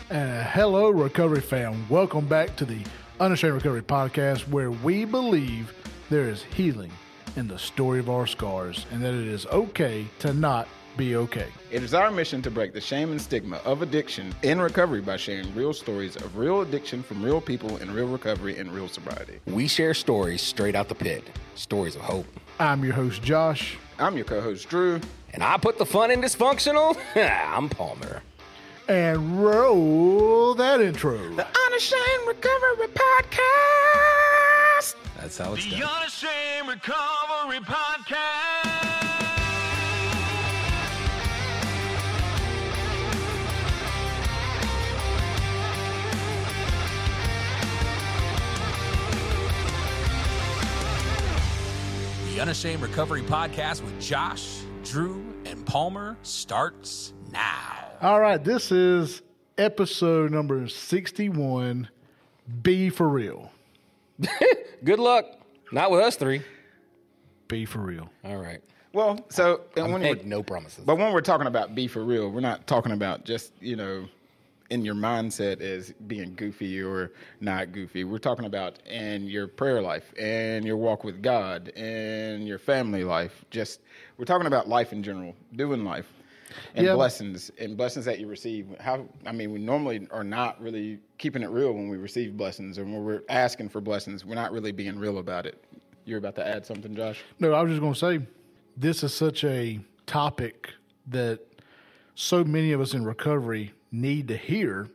Hello, Recovery fam. Welcome back to the Unashamed Recovery Podcast, where we believe there is healing in the story of our scars and that it is okay to not be okay. It is our mission to break the shame and stigma of addiction in recovery by sharing real stories of real addiction from real people in real recovery and real sobriety. We share stories straight out the pit, stories of hope. I'm your host, Josh. I'm your co-host, Drew. And I put the fun in dysfunctional. I'm Palmer. And roll that intro. The Unashamed Recovery Podcast. That's how it's done. The Unashamed Recovery Podcast. The Unashamed Recovery Podcast with Josh, Drew, and Palmer starts now. All right, this is episode number 61, Be For Real. Good luck. Not with us three. Be for real. All right. Well, so and I'm when making no promises. But when we're talking about be for real, we're not talking about just, in your mindset as being goofy or not goofy. We're talking about in your prayer life and your walk with God and your family life. We're talking about life in general, doing life. And blessings that you receive. We normally are not really keeping it real when we receive blessings, and when we're asking for blessings, we're not really being real about it. You're about to add something, Josh? No, I was just going to say, this is such a topic that so many of us in recovery need to hear.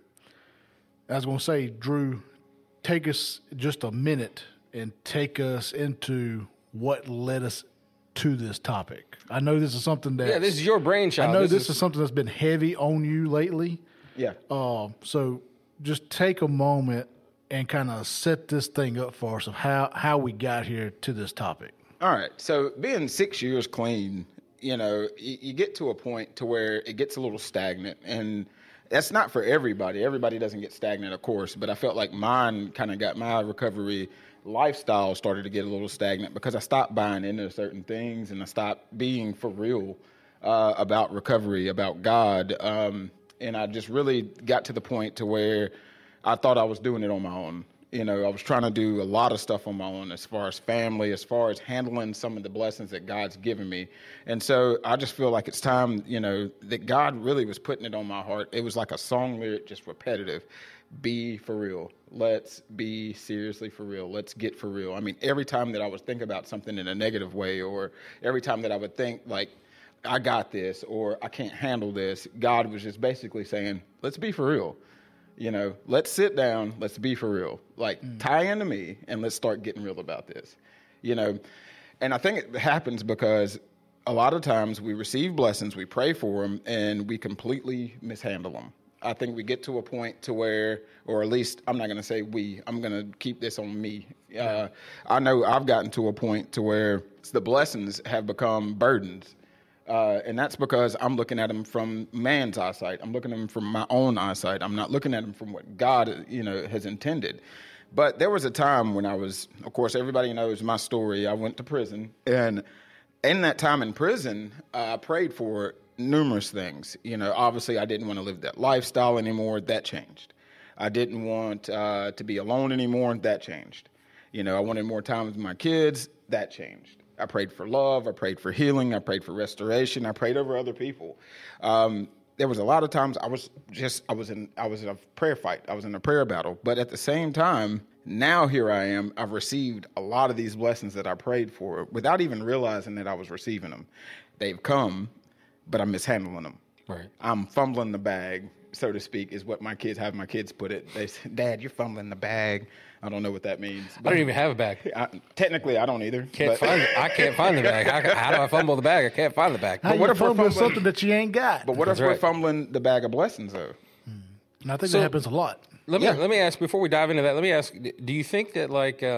I was going to say, Drew, take us just a minute and take us into what led us to this topic. I know this is something that... Yeah, this is your brainchild. I know this is something that's been heavy on you lately. Yeah. So just take a moment and kind of set this thing up for us of how we got here to this topic. All right. So being 6 years clean, you get to a point to where it gets a little stagnant, and that's not for everybody. Everybody doesn't get stagnant, of course, but I felt like mine kind of got my recovery lifestyle started to get a little stagnant because I stopped buying into certain things and I stopped being for real about recovery, about God. And I just really got to the point to where I thought I was doing it on my own. I was trying to do a lot of stuff on my own as far as family, as far as handling some of the blessings that God's given me. And so I just feel like it's time, that God really was putting it on my heart. It was like a song lyric, just repetitive. Be for real. Let's be seriously for real. Let's get for real. I mean, every time that I would think about something in a negative way, or every time that I would think like, I got this, or I can't handle this, God was just basically saying, let's be for real. Let's sit down, let's be for real. Tie into me and let's start getting real about this. And I think it happens because a lot of times we receive blessings, we pray for them, and we completely mishandle them. I think we get to a point to where, or at least I'm not going to say we, I'm going to keep this on me. I know I've gotten to a point to where the blessings have become burdens. And that's because I'm looking at them from man's eyesight. I'm looking at them from my own eyesight. I'm not looking at them from what God, has intended. But there was a time when I was, of course, everybody knows my story. I went to prison. And in that time in prison, I prayed for numerous things. Obviously I didn't want to live that lifestyle anymore. That changed. I didn't want to be alone anymore. That changed. I wanted more time with my kids. That changed. I prayed for love. I prayed for healing. I prayed for restoration. I prayed over other people. There was a lot of times I was in a prayer fight. I was in a prayer battle. But at the same time, now here I am. I've received a lot of these blessings that I prayed for without even realizing that I was receiving them. They've come, but I'm mishandling them. Right. I'm fumbling the bag, so to speak, is what my kids put it. They say, Dad, you're fumbling the bag. I don't know what that means. I don't even have a bag. Technically, I don't either. I can't find the bag. How do I fumble the bag? I can't find the bag. How what if we're fumbling something that you ain't got? But what if we're fumbling the bag of blessings, though? And I think that happens a lot. Let me ask, before we dive into that, let me ask, do you think that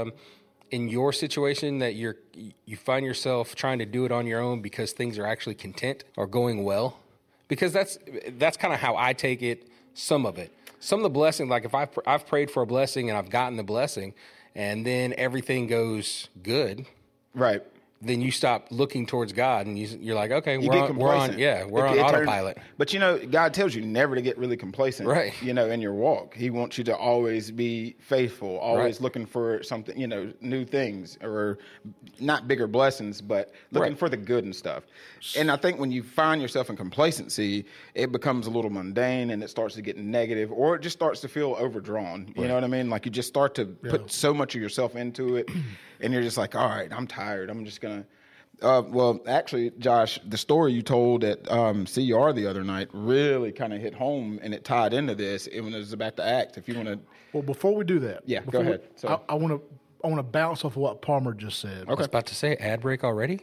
in your situation that you find yourself trying to do it on your own because things are actually content or going well? Because that's kind of how I take it, some of it. Some of the blessings, like if I've prayed for a blessing and I've gotten the blessing and then everything goes good. Right. then you stop looking towards God, and you're like, okay, You we're get on, complacent. we're on It turns- autopilot. But God tells you never to get really complacent, Right. In your walk. He wants you to always be faithful, always Right. looking for something, new things, or not bigger blessings, but looking Right. for the good and stuff. And I think when you find yourself in complacency, it becomes a little mundane and it starts to get negative, or it just starts to feel overdrawn. You know what I mean? Like you just start to put so much of yourself into it, and you're just like, all right, I'm tired. I'm just going to. Well, actually, Josh, the story you told at CR the other night really kind of hit home, and it tied into this when it was about the act. If you want to, Well, before we do that, Yeah, go before ahead. Sorry. I want to bounce off of what Palmer just said. I was about to say ad break already.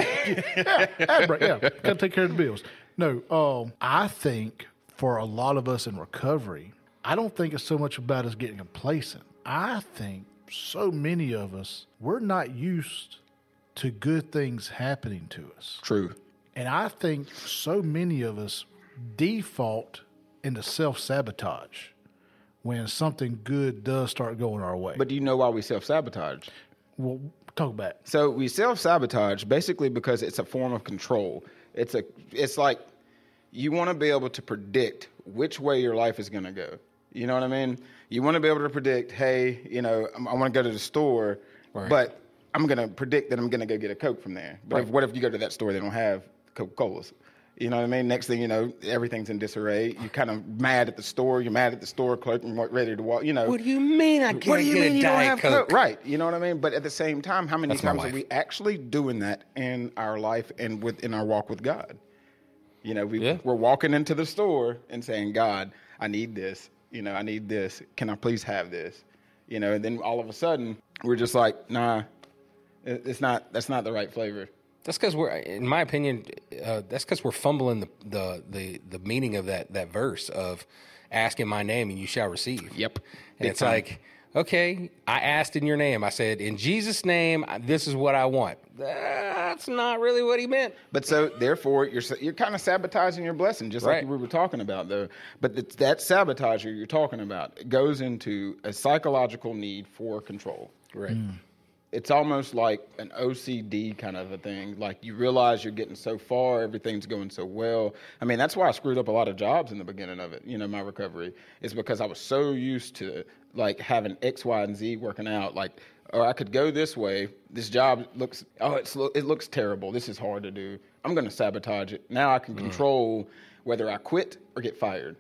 Ad break, got to take care of the bills. No, I think for a lot of us in recovery, I don't think it's so much about us getting complacent. I think so many of us, we're not used to good things happening to us. true. And I think so many of us default into self-sabotage when something good does start going our way. But do you know why we self-sabotage? Well, talk about it. So we self-sabotage basically because it's a form of control. It's like you want to be able to predict which way your life is going to go. You know what I mean? You want to be able to predict, hey, I want to go to the store, but I'm going to predict that I'm going to go get a Coke from there. But what if you go to that store, they don't have Coca-Colas? You know what I mean? Next thing you know, everything's in disarray. You're kind of mad at the store. You're mad at the store clerk and ready to walk. What do you mean I can't What do you get mean a you don't Diet have Coke? Coke? Right. You know what I mean? But at the same time, how many That's my times are wife. we actually doing that in our life and within our walk with God? We're walking into the store and saying, God, I need this. I need this. Can I please have this? And then all of a sudden, we're just like, nah, that's not the right flavor. That's because in my opinion, that's because we're fumbling the meaning of that verse of ask in my name and you shall receive. Yep. And it's like, okay, I asked in your name. I said, in Jesus' name, this is what I want. That's not really what he meant. But so therefore, you're kind of sabotaging your blessing, just like Right. we were talking about, though. But that sabotage you're talking about goes into a psychological need for control. Right. It's almost like an OCD kind of a thing. Like you realize you're getting so far, everything's going so well. I mean, that's why I screwed up a lot of jobs in the beginning of it. My recovery is because I was so used to like having X, Y, and Z working out. Like, or I could go this way. This job it looks terrible. This is hard to do. I'm going to sabotage it. Now I can control whether I quit or get fired.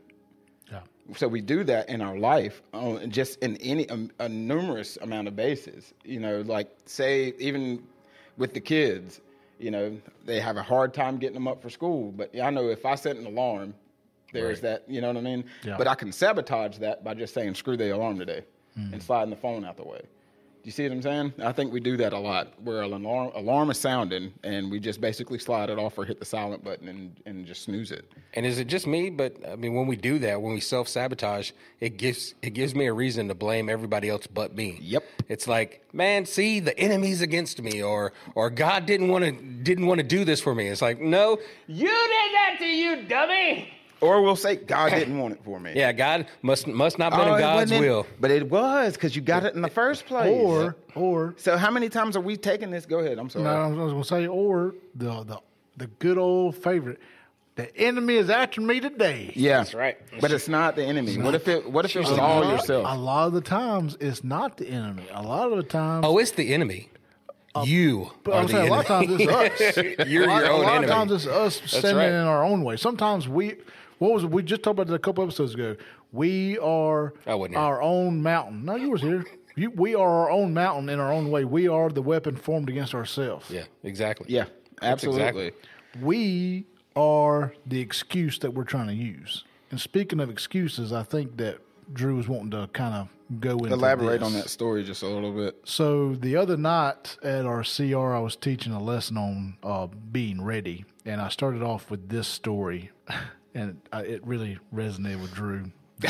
So we do that in our life, just in a numerous amount of bases. Like say even with the kids, they have a hard time getting them up for school. But I know if I set an alarm, there's that. You know what I mean? Yeah. But I can sabotage that by just saying screw the alarm today and sliding the phone out the way. Do you see what I'm saying? I think we do that a lot, where an alarm is sounding, and we just basically slide it off or hit the silent button and just snooze it. And is it just me? But I mean, when we do that, when we self-sabotage, it gives me a reason to blame everybody else but me. Yep. It's like, man, see, the enemy's against me, or God didn't want to do this for me. It's like, no, you did that to you, dummy. Or we'll say, God didn't want it for me. Yeah, God must not been in it God's wasn't- will. But it was, because you got it in the first place. Or So how many times are we taking this? Go ahead, I'm sorry. no, I was going to say, or the good old favorite, the enemy is after me today. Yeah. That's right. But it's not the enemy. What if it was A all lot- yourself? A lot of the times, it's not the enemy. A lot of the times, Oh, it's the enemy. You but are I'm the saying a lot of times enemy. it's us. You're your own A lot enemy. of times it's us standing right. in our own way. Sometimes we just talked about it a couple episodes ago. We are I wasn't here. our own mountain. No, you was here. We are our own mountain in our own way. We are the weapon formed against ourselves. Yeah, exactly. Yeah, absolutely. exactly. We are the excuse that we're trying to use. And speaking of excuses, I think that Drew was wanting to kind of go into Elaborate this. on that story just a little bit. So the other night at our CR, I was teaching a lesson on being ready, and I started off with this story, and it really resonated with Drew.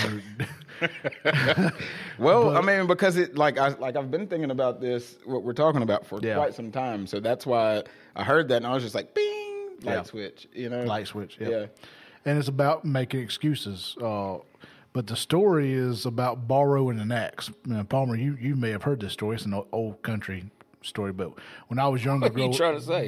Well, I mean, because I've been thinking about this, what we're talking about for Yeah. quite some time. So that's why I heard that and I was just like, bing, light Yeah. switch, Light switch, Yeah. And it's about making excuses. But the story is about borrowing an axe. Now, Palmer, you may have heard this story. It's an old country story, but when I was younger, What are you trying to say?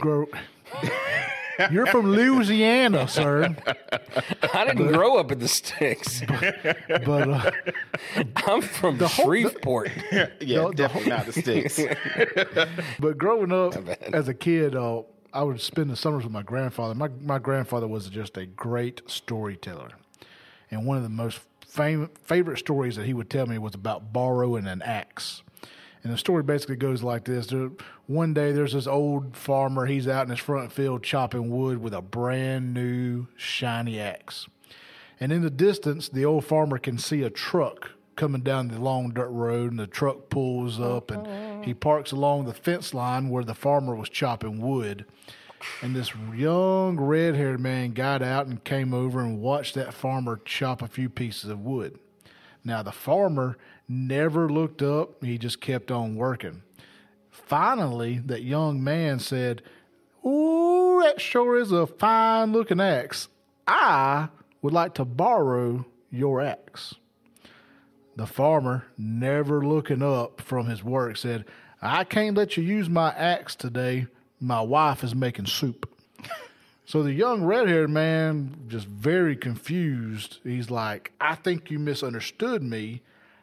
You're from Louisiana, sir. I didn't grow up in the sticks. But I'm from Shreveport. Yeah, definitely not the sticks. but growing up as a kid, I would spend the summers with my grandfather. My grandfather was just a great storyteller, and one of the most favorite stories that he would tell me was about borrowing an axe. And the story basically goes like this. One day there's this old farmer. He's out in his front field chopping wood with a brand new shiny axe. And in the distance, the old farmer can see a truck coming down the long dirt road, and the truck pulls up, and he parks along the fence line where the farmer was chopping wood. And this young red-haired man got out and came over and watched that farmer chop a few pieces of wood. Now, the farmer never looked up. He just kept on working. Finally, that young man said, "Ooh, that sure is a fine-looking axe. I would like to borrow your axe." The farmer, never looking up from his work, said, "I can't let you use my axe today. My wife is making soup." So the young red-haired man, just very confused, he's like, "I think you misunderstood me.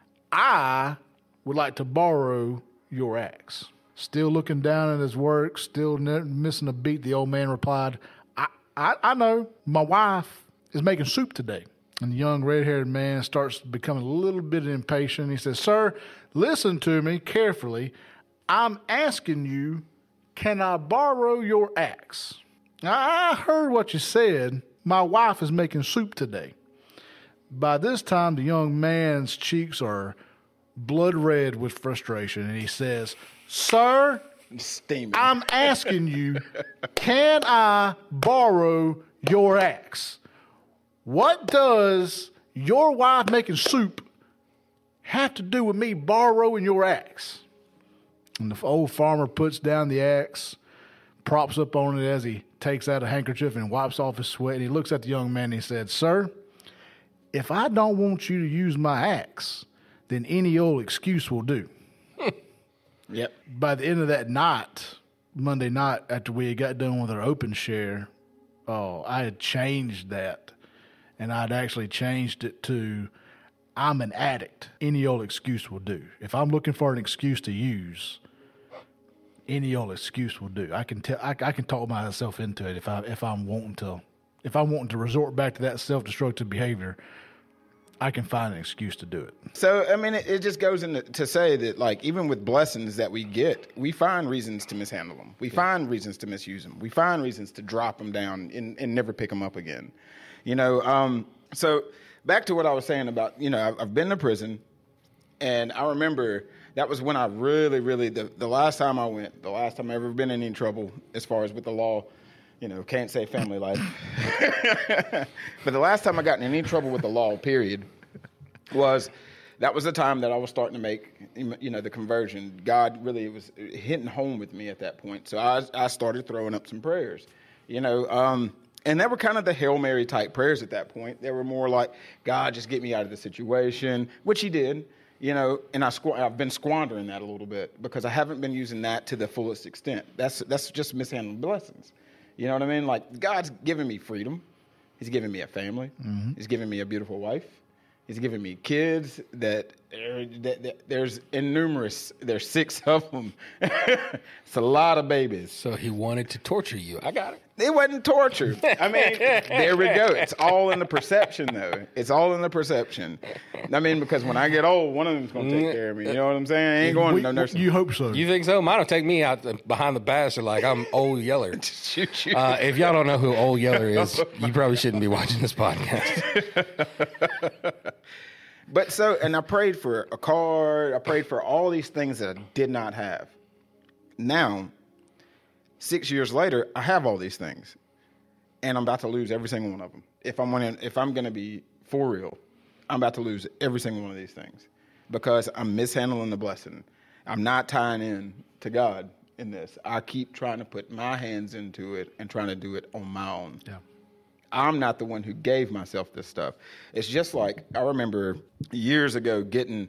I would like to borrow your axe." Still looking down at his work, still missing a beat, the old man replied, I know, my wife is making soup today." And the young red-haired man starts becoming a little bit impatient. He says, "Sir, listen to me carefully. I'm asking you, can I borrow your axe? I heard what you said. My wife is making soup today." By this time, the young man's cheeks are blood red with frustration, and he says, "Sir, Steaming. I'm asking you, can I borrow your axe? What does your wife making soup have to do with me borrowing your axe?" And the old farmer puts down the axe, props up on it as he takes out a handkerchief and wipes off his sweat. And he looks at the young man and he said, "Sir, if I don't want you to use my axe, then any old excuse will do." Yep. By the end of that night, Monday night, after we got done with our open share, I had changed that. And I'd actually changed it to, "I'm an addict. Any old excuse will do. If I'm looking for an excuse to use, any old excuse will do. I can talk myself into it if I'm wanting to resort back to that self-destructive behavior. I can find an excuse to do it." So, I mean, it just goes into to say that, like, even with blessings that we get, we find reasons to mishandle them. We find reasons to misuse them. We find reasons to drop them down and never pick them up again. You know, so back to what I was saying about, you know, I've been to prison, and I remember that was when I really, the last time I went, the last time I ever been in any trouble as far as with the law, you know, can't say family life. But the last time I got in any trouble with the law, period, that was the time that I was starting to make, you know, the conversion. God really was hitting home with me at that point. So I started throwing up some prayers, you know, and they were kind of the Hail Mary type prayers at that point. They were more like, "God, just get me out of the situation," which he did, you know, and I've been squandering that a little bit because I haven't been using that to the fullest extent. That's just mishandling blessings. You know what I mean? Like, God's given me freedom. He's given me a family. Mm-hmm. He's given me a beautiful wife. He's given me kids that there's innumerous. There's 6 of them. It's a lot of babies. So he wanted to torture you. I got it. It wasn't torture. I mean, there we go. It's all in the perception, though. It's all in the perception. I mean, because when I get old, one of them's going to take care of me. You know what I'm saying? I ain't going to no nursing. You hope so. You think so? Mine will take me out behind the bastard like I'm Old Yeller. Shoot you. If y'all don't know who Old Yeller is, you probably shouldn't be watching this podcast. But so, and I prayed for a car. I prayed for all these things that I did not have. Now, 6 years later, I have all these things, and I'm about to lose every single one of them. If I'm going to be for real, I'm about to lose every single one of these things because I'm mishandling the blessing. I'm not tying in to God in this. I keep trying to put my hands into it and trying to do it on my own. Yeah. I'm not the one who gave myself this stuff. It's just like I remember years ago getting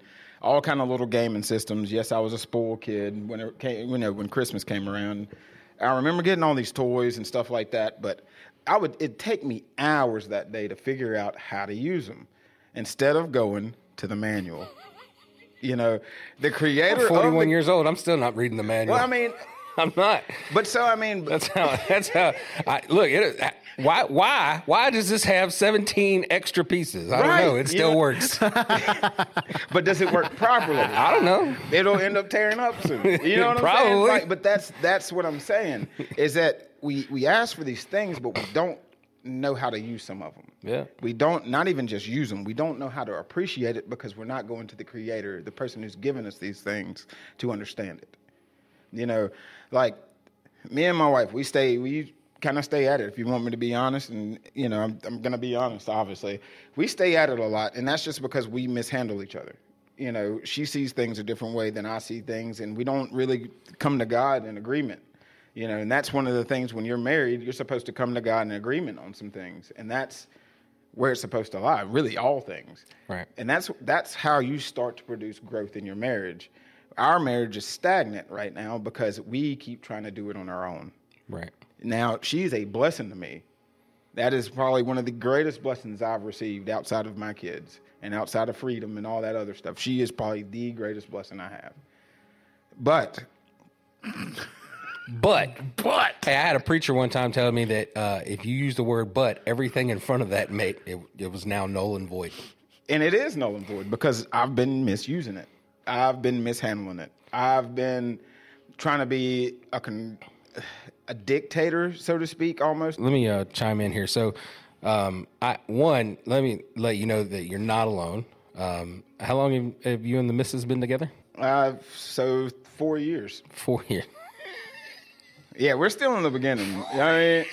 all kind of little gaming systems. Yes, I was a spoiled kid when it came, when Christmas came around. I remember getting all these toys and stuff like that, but it'd take me hours that day to figure out how to use them instead of going to the manual. You know, the creator. I'm 41 years old. I'm still not reading the manual. Well, I mean, I'm not. But so I mean, That's how. Look. Why does this have 17 extra pieces? I don't know. It still works. But does it work properly? I don't know. It'll end up tearing up soon. You know what I'm Probably. saying? Like, but that's what I'm saying is that we ask for these things, but we don't know how to use some of them. Yeah. We don't, not even just use them. We don't know how to appreciate it because we're not going to the creator, the person who's given us these things, to understand it. You know, like me and my wife, we kind of stay at it, if you want me to be honest. And, you know, I'm going to be honest, obviously. We stay at it a lot, and that's just because we mishandle each other. You know, she sees things a different way than I see things, and we don't really come to God in agreement. You know, and that's one of the things when you're married, you're supposed to come to God in agreement on some things. And that's where it's supposed to lie, really all things. Right. And that's how you start to produce growth in your marriage. Our marriage is stagnant right now because we keep trying to do it on our own. Right. Now, she's a blessing to me. That is probably one of the greatest blessings I've received outside of my kids and outside of freedom and all that other stuff. She is probably the greatest blessing I have. But hey, I had a preacher one time telling me that if you use the word but, everything in front of that, mate, it was now null and void. And it is null and void because I've been misusing it. I've been mishandling it. I've been trying to be a dictator, so to speak, almost. Let me chime in here. So, let me let you know that you're not alone. How long have you and the missus been together? So 4 years. 4 years. Yeah, we're still in the beginning. You know what I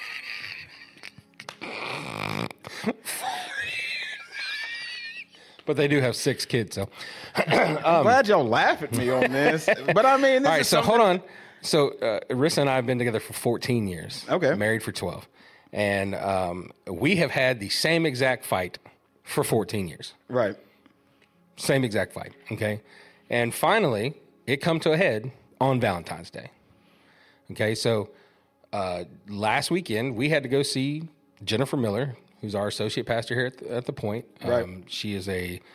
mean? But they do have 6 kids, so. I'm glad y'all laugh at me on this. But I mean, all right, so hold on. So Arissa and I have been together for 14 years. Okay. Married for 12. And we have had the same exact fight for 14 years. Right. Same exact fight, okay? And finally, it come to a head on Valentine's Day. Okay, so last weekend, we had to go see Jennifer Miller, who's our associate pastor here at the Point. Right. She is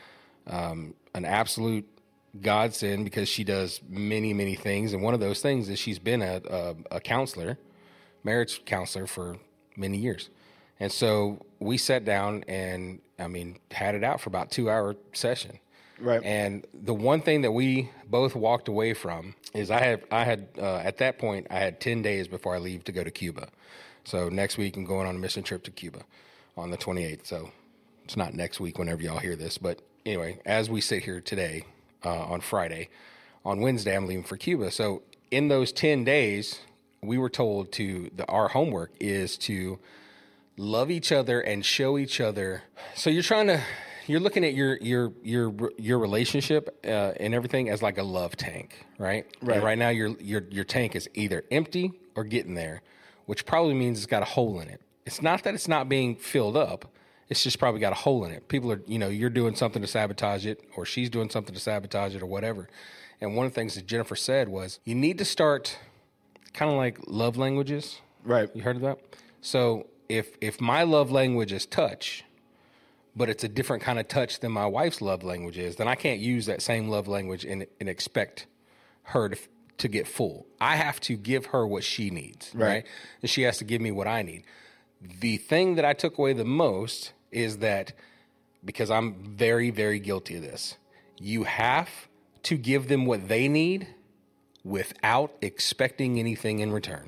an absolute godsend because she does many, many things. And one of those things is she's been a counselor, marriage counselor for many years. And so we sat down and, had it out for about 2-hour session. Right. And the one thing that we both walked away from is I had at that point, I had 10 days before I leave to go to Cuba. So next week I'm going on a mission trip to Cuba on the 28th. So it's not next week whenever y'all hear this. But anyway, as we sit here today on Friday, on Wednesday, I'm leaving for Cuba. So in those 10 days, we were told our homework is to love each other and show each other. So you're looking at your relationship and everything as like a love tank, right? Right. And right now your tank is either empty or getting there, which probably means it's got a hole in it. It's not that it's not being filled up. It's just probably got a hole in it. People are, you're doing something to sabotage it, or she's doing something to sabotage it, or whatever. And one of the things that Jennifer said was, you need to start kind of like love languages. Right. You heard of that? So if my love language is touch, but it's a different kind of touch than my wife's love language is, then I can't use that same love language and expect her to get full. I have to give her what she needs, right? And she has to give me what I need. The thing that I took away the most is that, because I'm very, very guilty of this, you have to give them what they need without expecting anything in return.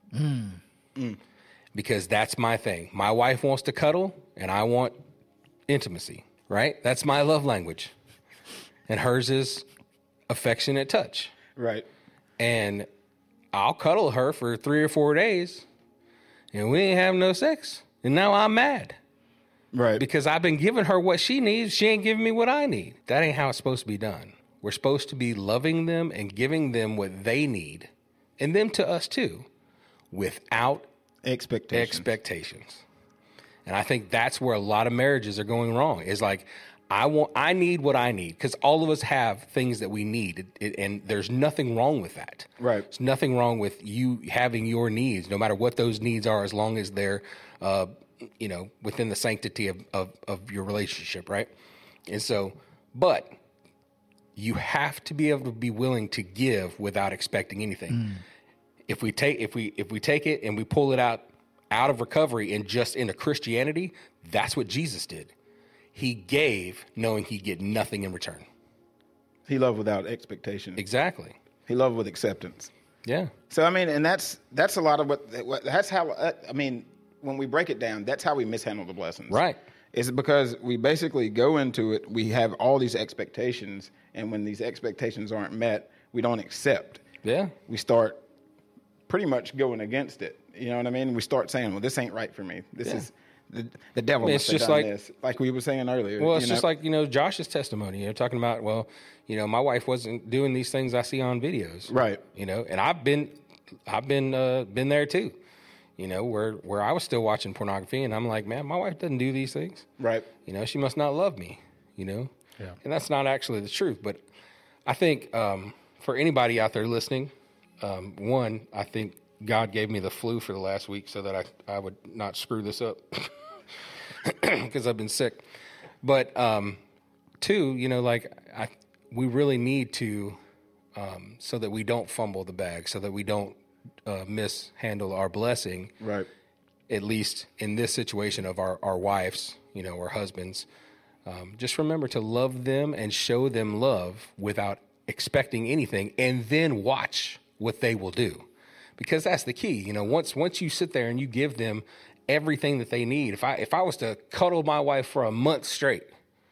Because that's my thing. My wife wants to cuddle, and I want intimacy, right? That's my love language. And hers is affectionate touch. Right. And I'll cuddle her for 3 or 4 days, and we ain't having no sex. And now I'm mad. Right. Because I've been giving her what she needs. She ain't giving me what I need. That ain't how it's supposed to be done. We're supposed to be loving them and giving them what they need, and them to us too, without expectations. And I think that's where a lot of marriages are going wrong. Is like, I need what I need, because all of us have things that we need, and there's nothing wrong with that. Right. There's nothing wrong with you having your needs, no matter what those needs are, as long as they're, within the sanctity of your relationship, right? And so, but you have to be able to be willing to give without expecting anything. If we take it and we pull it out of recovery and just into Christianity, that's what Jesus did. He gave knowing he'd get nothing in return. He loved without expectation. Exactly. He loved with acceptance. Yeah. So, I mean, and that's a lot of that's how, when we break it down, that's how we mishandle the blessings. Right. Is because we basically go into it, we have all these expectations, and when these expectations aren't met, we don't accept. Yeah. We start pretty much going against it. You know what I mean? We start saying, well, this ain't right for me. This is the devil must have done this. Like we were saying earlier. Well, it's just like, Josh's testimony, talking about, my wife wasn't doing these things I see on videos. Right. And I've been there too. Where I was still watching pornography, and I'm like, man, my wife doesn't do these things. Right. She must not love me, Yeah. And that's not actually the truth. But I think for anybody out there listening, one, I think God gave me the flu for the last week so that I would not screw this up because I've been sick. But two, we really need to, so that we don't fumble the bag, so that we don't mishandle our blessing. Right. At least in this situation of our wives, or husbands, just remember to love them and show them love without expecting anything, and then watch what they will do, because that's the key. Once you sit there and you give them everything that they need. If I was to cuddle my wife for a month straight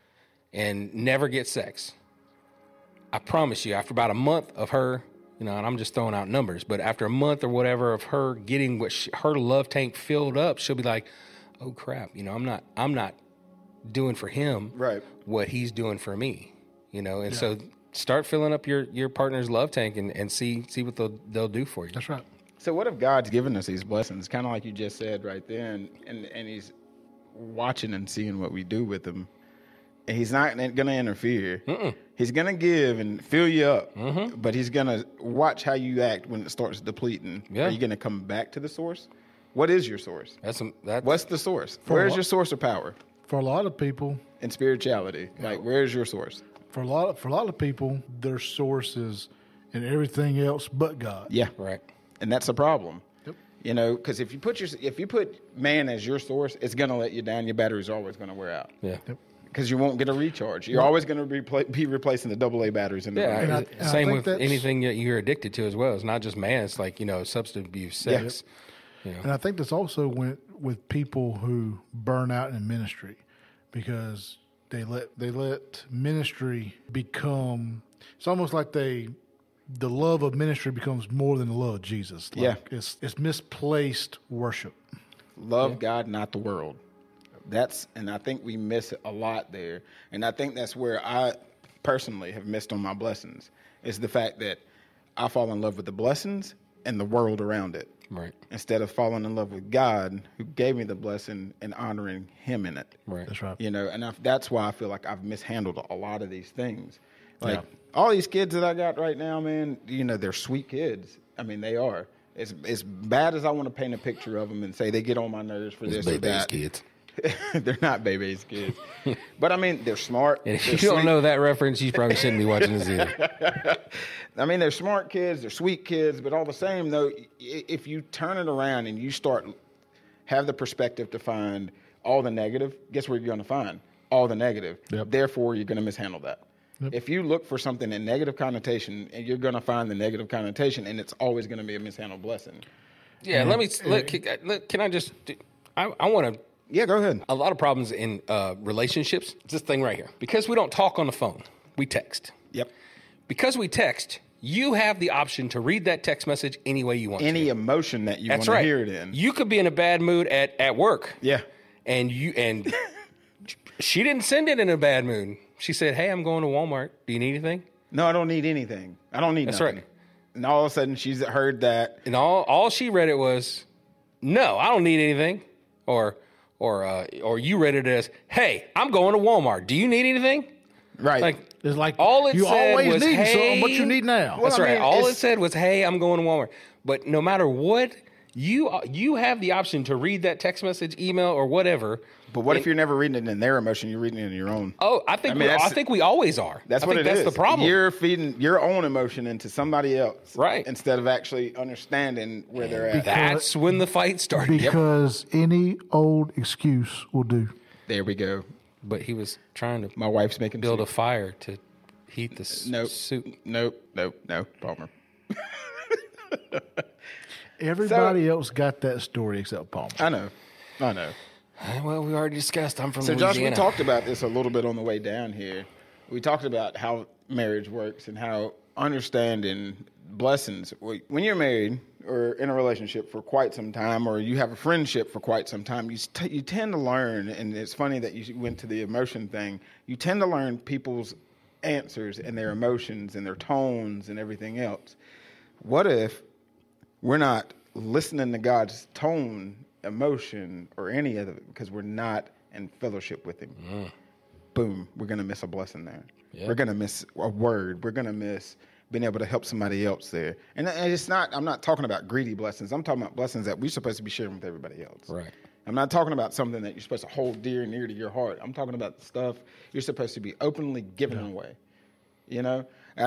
and never get sex, I promise you, after about a month of her, and I'm just throwing out numbers, but after a month or whatever of her getting her love tank filled up, she'll be like, "Oh crap, I'm not doing for him what he's doing for me." And so start filling up your partner's love tank and see what they'll do for you. That's right. So what if God's given us these blessings, kind of like you just said right then, and he's watching and seeing what we do with them, and he's not going to interfere. He's going to give and fill you up, but he's going to watch how you act when it starts depleting. Yeah. Are you going to come back to the source? What is your source? What's the source? Where's your source of power? For a lot of people, in spirituality, where's your source? For a lot of people, their source is in everything else but God. Yeah, right. And that's a problem. Yep. Because if you put man as your source, it's going to let you down. Your battery's always going to wear out. Yeah. Yep. Because you won't get a recharge. You're always going to be replacing the AA batteries in the room. Same with anything that you're addicted to as well. It's not just man. It's like, substance abuse, sex. Yeah. And I think this also went with people who burn out in ministry, because they let ministry become. It's almost like the love of ministry becomes more than the love of Jesus. It's misplaced worship. Love God, not the world. And I think we miss it a lot there. And I think that's where I personally have missed on my blessings, is the fact that I fall in love with the blessings and the world around it. Right. Instead of falling in love with God, who gave me the blessing, and honoring him in it. Right. That's right. And that's why I feel like I've mishandled a lot of these things. Like all these kids that I got right now, man, they're sweet kids. I mean, they are. As bad as I want to paint a picture of them and say they get on my nerves for this or that. Kids. They're not baby's kids. But, I mean, they're smart. And if you don't know that reference, you probably shouldn't be watching this either. I mean, they're smart kids. They're sweet kids. But all the same, though, if you turn it around and you have the perspective to find all the negative, guess where you're going to find? All the negative. Yep. Therefore, you're going to mishandle that. Yep. If you look for something in negative connotation, and you're going to find the negative connotation, and it's always going to be a mishandled blessing. Yeah, can I just, I want to. Yeah, go ahead. A lot of problems in relationships. It's this thing right here. Because we don't talk on the phone, we text. Yep. Because we text, you have the option to read that text message any way you want. Any emotion that you want to hear it in. You could be in a bad mood at work. Yeah. And she didn't send it in a bad mood. She said, "Hey, I'm going to Walmart. Do you need anything?" No, I don't need anything. I don't need nothing. That's right. And all of a sudden, she's heard that. And all she read it was, "No, I don't need anything," or or you read it as, "Hey, I'm going to Walmart. Do you need anything?" Right. Like It's like all it you said always was, need "Hey." something, what you need now. That's Well, I right. mean, All it it's- said was, "Hey, I'm going to Walmart." But no matter what, you have the option to read that text message, email, or whatever. But what if you're never reading it in their emotion? You're reading it in your own. Oh, I think I mean, we always are. That's I what think it that's is. the problem. You're feeding your own emotion into somebody else, Right. Instead of actually understanding where they're at. That's when the fight started. Yep. Because any old excuse will do. There we go. But he was trying to My wife's making build a soup. fire to heat the Nope. soup. Nope. Palmer. Everybody else got that story except Palmer. I know. Well, we already discussed. I'm from So, Louisiana. Josh, we talked about this a little bit on the way down here. We talked about how marriage works and how understanding blessings. When you're married or in a relationship for quite some time, or you have a friendship for quite some time, you tend to learn, and it's funny that you went to the emotion thing, you tend to learn people's answers and their emotions and their tones and everything else. What if we're not listening to God's tone, emotion, or any of it because we're not in fellowship with Him? Boom, we're going to miss a blessing there. Yeah. We're going to miss a word. We're going to miss being able to help somebody else there. And it's not, I'm not talking about greedy blessings. I'm talking about blessings that we're supposed to be sharing with everybody else. Right. I'm not talking about something that you're supposed to hold dear and near to your heart. I'm talking about stuff you're supposed to be openly giving away. You know?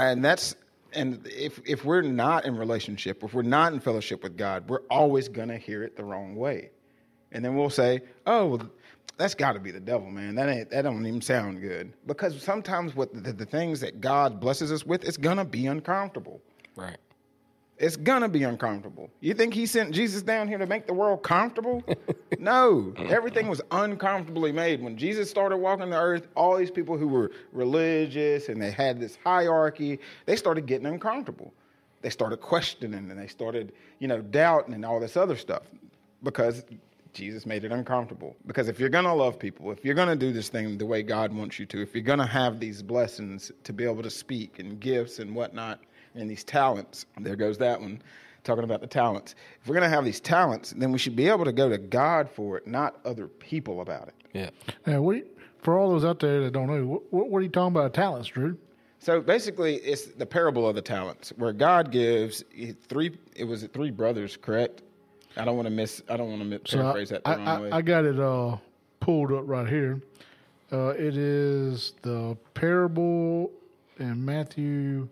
And if we're not in relationship, if we're not in fellowship with God, we're always going to hear it the wrong way. And then we'll say, "Oh, well, that's got to be the devil, man. That don't even sound good." Because sometimes what the things that God blesses us with, it's going to be uncomfortable. Right. It's going to be uncomfortable. You think He sent Jesus down here to make the world comfortable? No. Everything was uncomfortably made. When Jesus started walking the earth, all these people who were religious and they had this hierarchy, they started getting uncomfortable. They started questioning and they started, doubting and all this other stuff because Jesus made it uncomfortable. Because if you're going to love people, if you're going to do this thing the way God wants you to, if you're going to have these blessings to be able to speak and gifts and whatnot, and these talents, there goes that one, talking about the talents. If we're going to have these talents, then we should be able to go to God for it, not other people about it. Yeah. Now, for all those out there that don't know, what are you talking about talents, Drew? So basically, it's the parable of the talents, where God gives three brothers, correct? I don't want to paraphrase that the wrong way. I got it pulled up right here. It is the parable in Matthew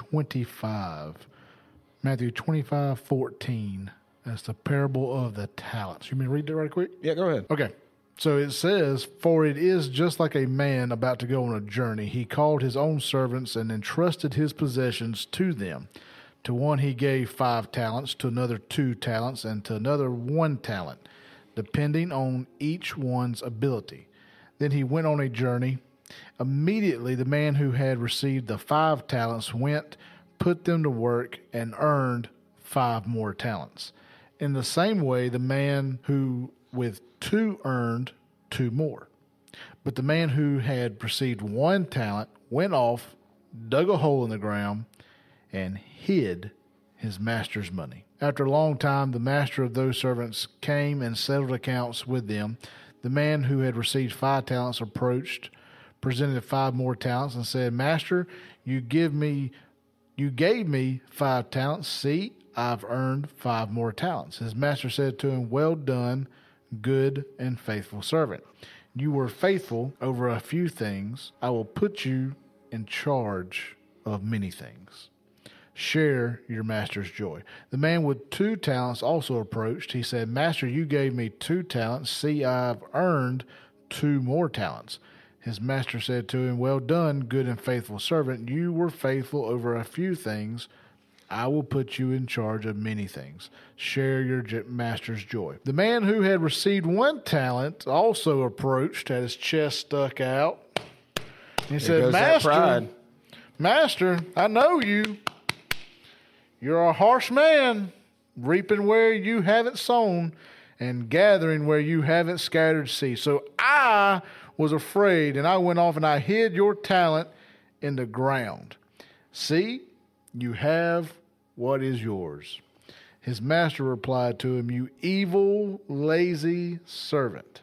25. Matthew 25:14. That's the parable of the talents. You mean read that right quick? Yeah, go ahead. Okay. So it says, "For it is just like a man about to go on a journey. He called his own servants and entrusted his possessions to them. To one he gave 5 talents, to another 2 talents, and to another 1 talent, depending on each one's ability. Then he went on a journey. Immediately the man who had received the 5 talents went, put them to work, and earned 5 more talents. In the same way, the man who with 2 earned 2 more. But the man who had received 1 talent went off, dug a hole in the ground, and hid his master's money. After a long time, the master of those servants came and settled accounts with them. The man who had received 5 talents approached, presented 5 more talents, and said, 'Master, you gave me 5 talents. See, I've earned 5 more talents.' His master said to him, 'Well done, good and faithful servant. You were faithful over a few things. I will put you in charge of many things. Share your master's joy.' The man with 2 talents also approached. He said, 'Master, you gave me 2 talents. See, I've earned 2 more talents.' His master said to him, 'Well done, good and faithful servant. You were faithful over a few things. I will put you in charge of many things. Share your master's joy.' The man who had received 1 talent also approached, had his chest stuck out. He said, 'Master, I know you. You're a harsh man, reaping where you haven't sown and gathering where you haven't scattered seed. So I was afraid, and I went off and I hid your talent in the ground. See, you have what is yours.' His master replied to him, 'You evil, lazy servant.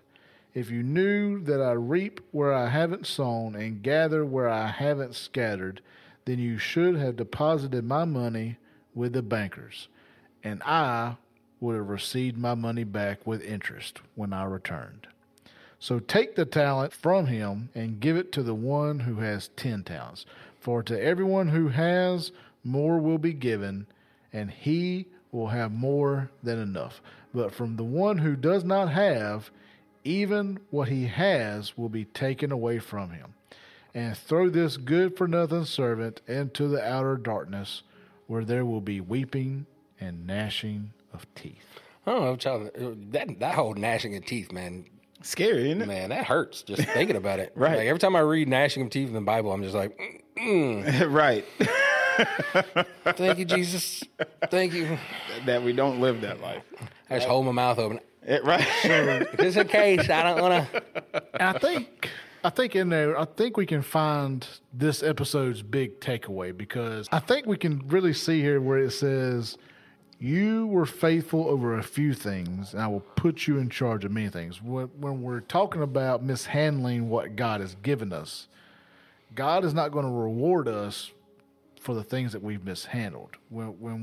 If you knew that I reap where I haven't sown and gather where I haven't scattered, then you should have deposited my money with the bankers, and I would have received my money back with interest when I returned. So take the talent from him and give it to the one who has 10 talents. For to everyone who has, more will be given, and he will have more than enough. But from the one who does not have, even what he has will be taken away from him. And throw this good-for-nothing servant into the outer darkness, where there will be weeping and gnashing of teeth. I don't know, child. That whole gnashing of teeth, man. Scary, isn't it? Man, that hurts just thinking about it. Right. Like every time I read gnashing of teeth in the Bible, I'm just like, Right. thank you, Jesus. Thank you. That we don't live that life. I just hold my mouth open. Right. Just in case, I don't want to. And I think in there, I think we can find this episode's big takeaway, because I think we can really see here where it says, you were faithful over a few things, and I will put you in charge of many things. When we're talking about mishandling what God has given us, God is not going to reward us for the things that we've mishandled. When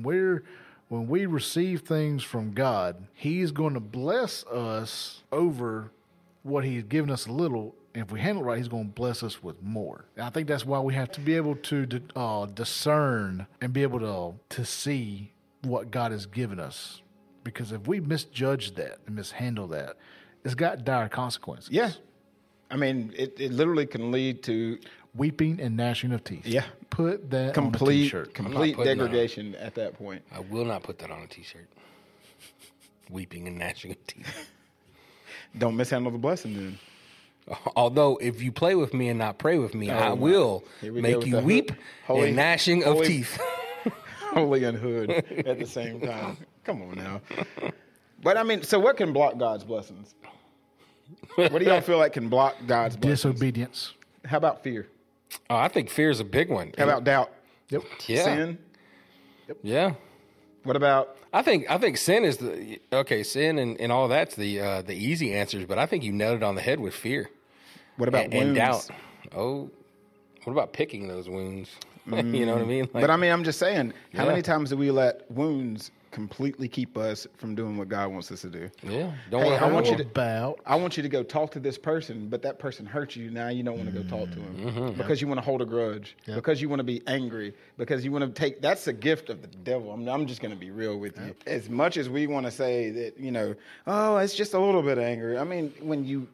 we receive things from God, He's going to bless us over what He's given us a little. And if we handle it right, He's going to bless us with more. And I think that's why we have to be able to discern and be able to see what God has given us. Because if we misjudge that and mishandle that, it's got dire consequences. Yeah. I mean, it literally can lead to Weeping and gnashing of teeth. Yeah. Put that on a complete t-shirt. complete putting that on. degradation at that point. I will not put that on a T-shirt. Weeping and gnashing of teeth. Don't mishandle the blessing then. Although, if you play with me and not pray with me, I will Here we go make with you the weep holy- and gnashing of holy- teeth. Holy and hood at the same time. Come on now. But I mean, so what can block God's blessings? What do y'all feel like can block God's blessings? Disobedience. How about fear? Oh, I think fear is a big one. How about doubt? Yep. Yeah. Sin? Yeah. What about I think sin is sin and all that's the easy answers, but I think you nailed it on the head with fear wounds? and doubt. Oh, what about picking those wounds? You know what I mean? Like, But I mean, I'm just saying, how Yeah. many times do we let wounds completely keep us from doing what God wants us to do? yeah, don't Hey, want I to want you to- About I want you to go talk to this person, but that person hurt you. Now you don't want to go talk to him because you want to hold a grudge, because you want to be angry, because you want to take. That's a gift of the devil. I'm just going to be real with you. As much as we want to say that, oh, it's just a little bit of anger. I mean, when you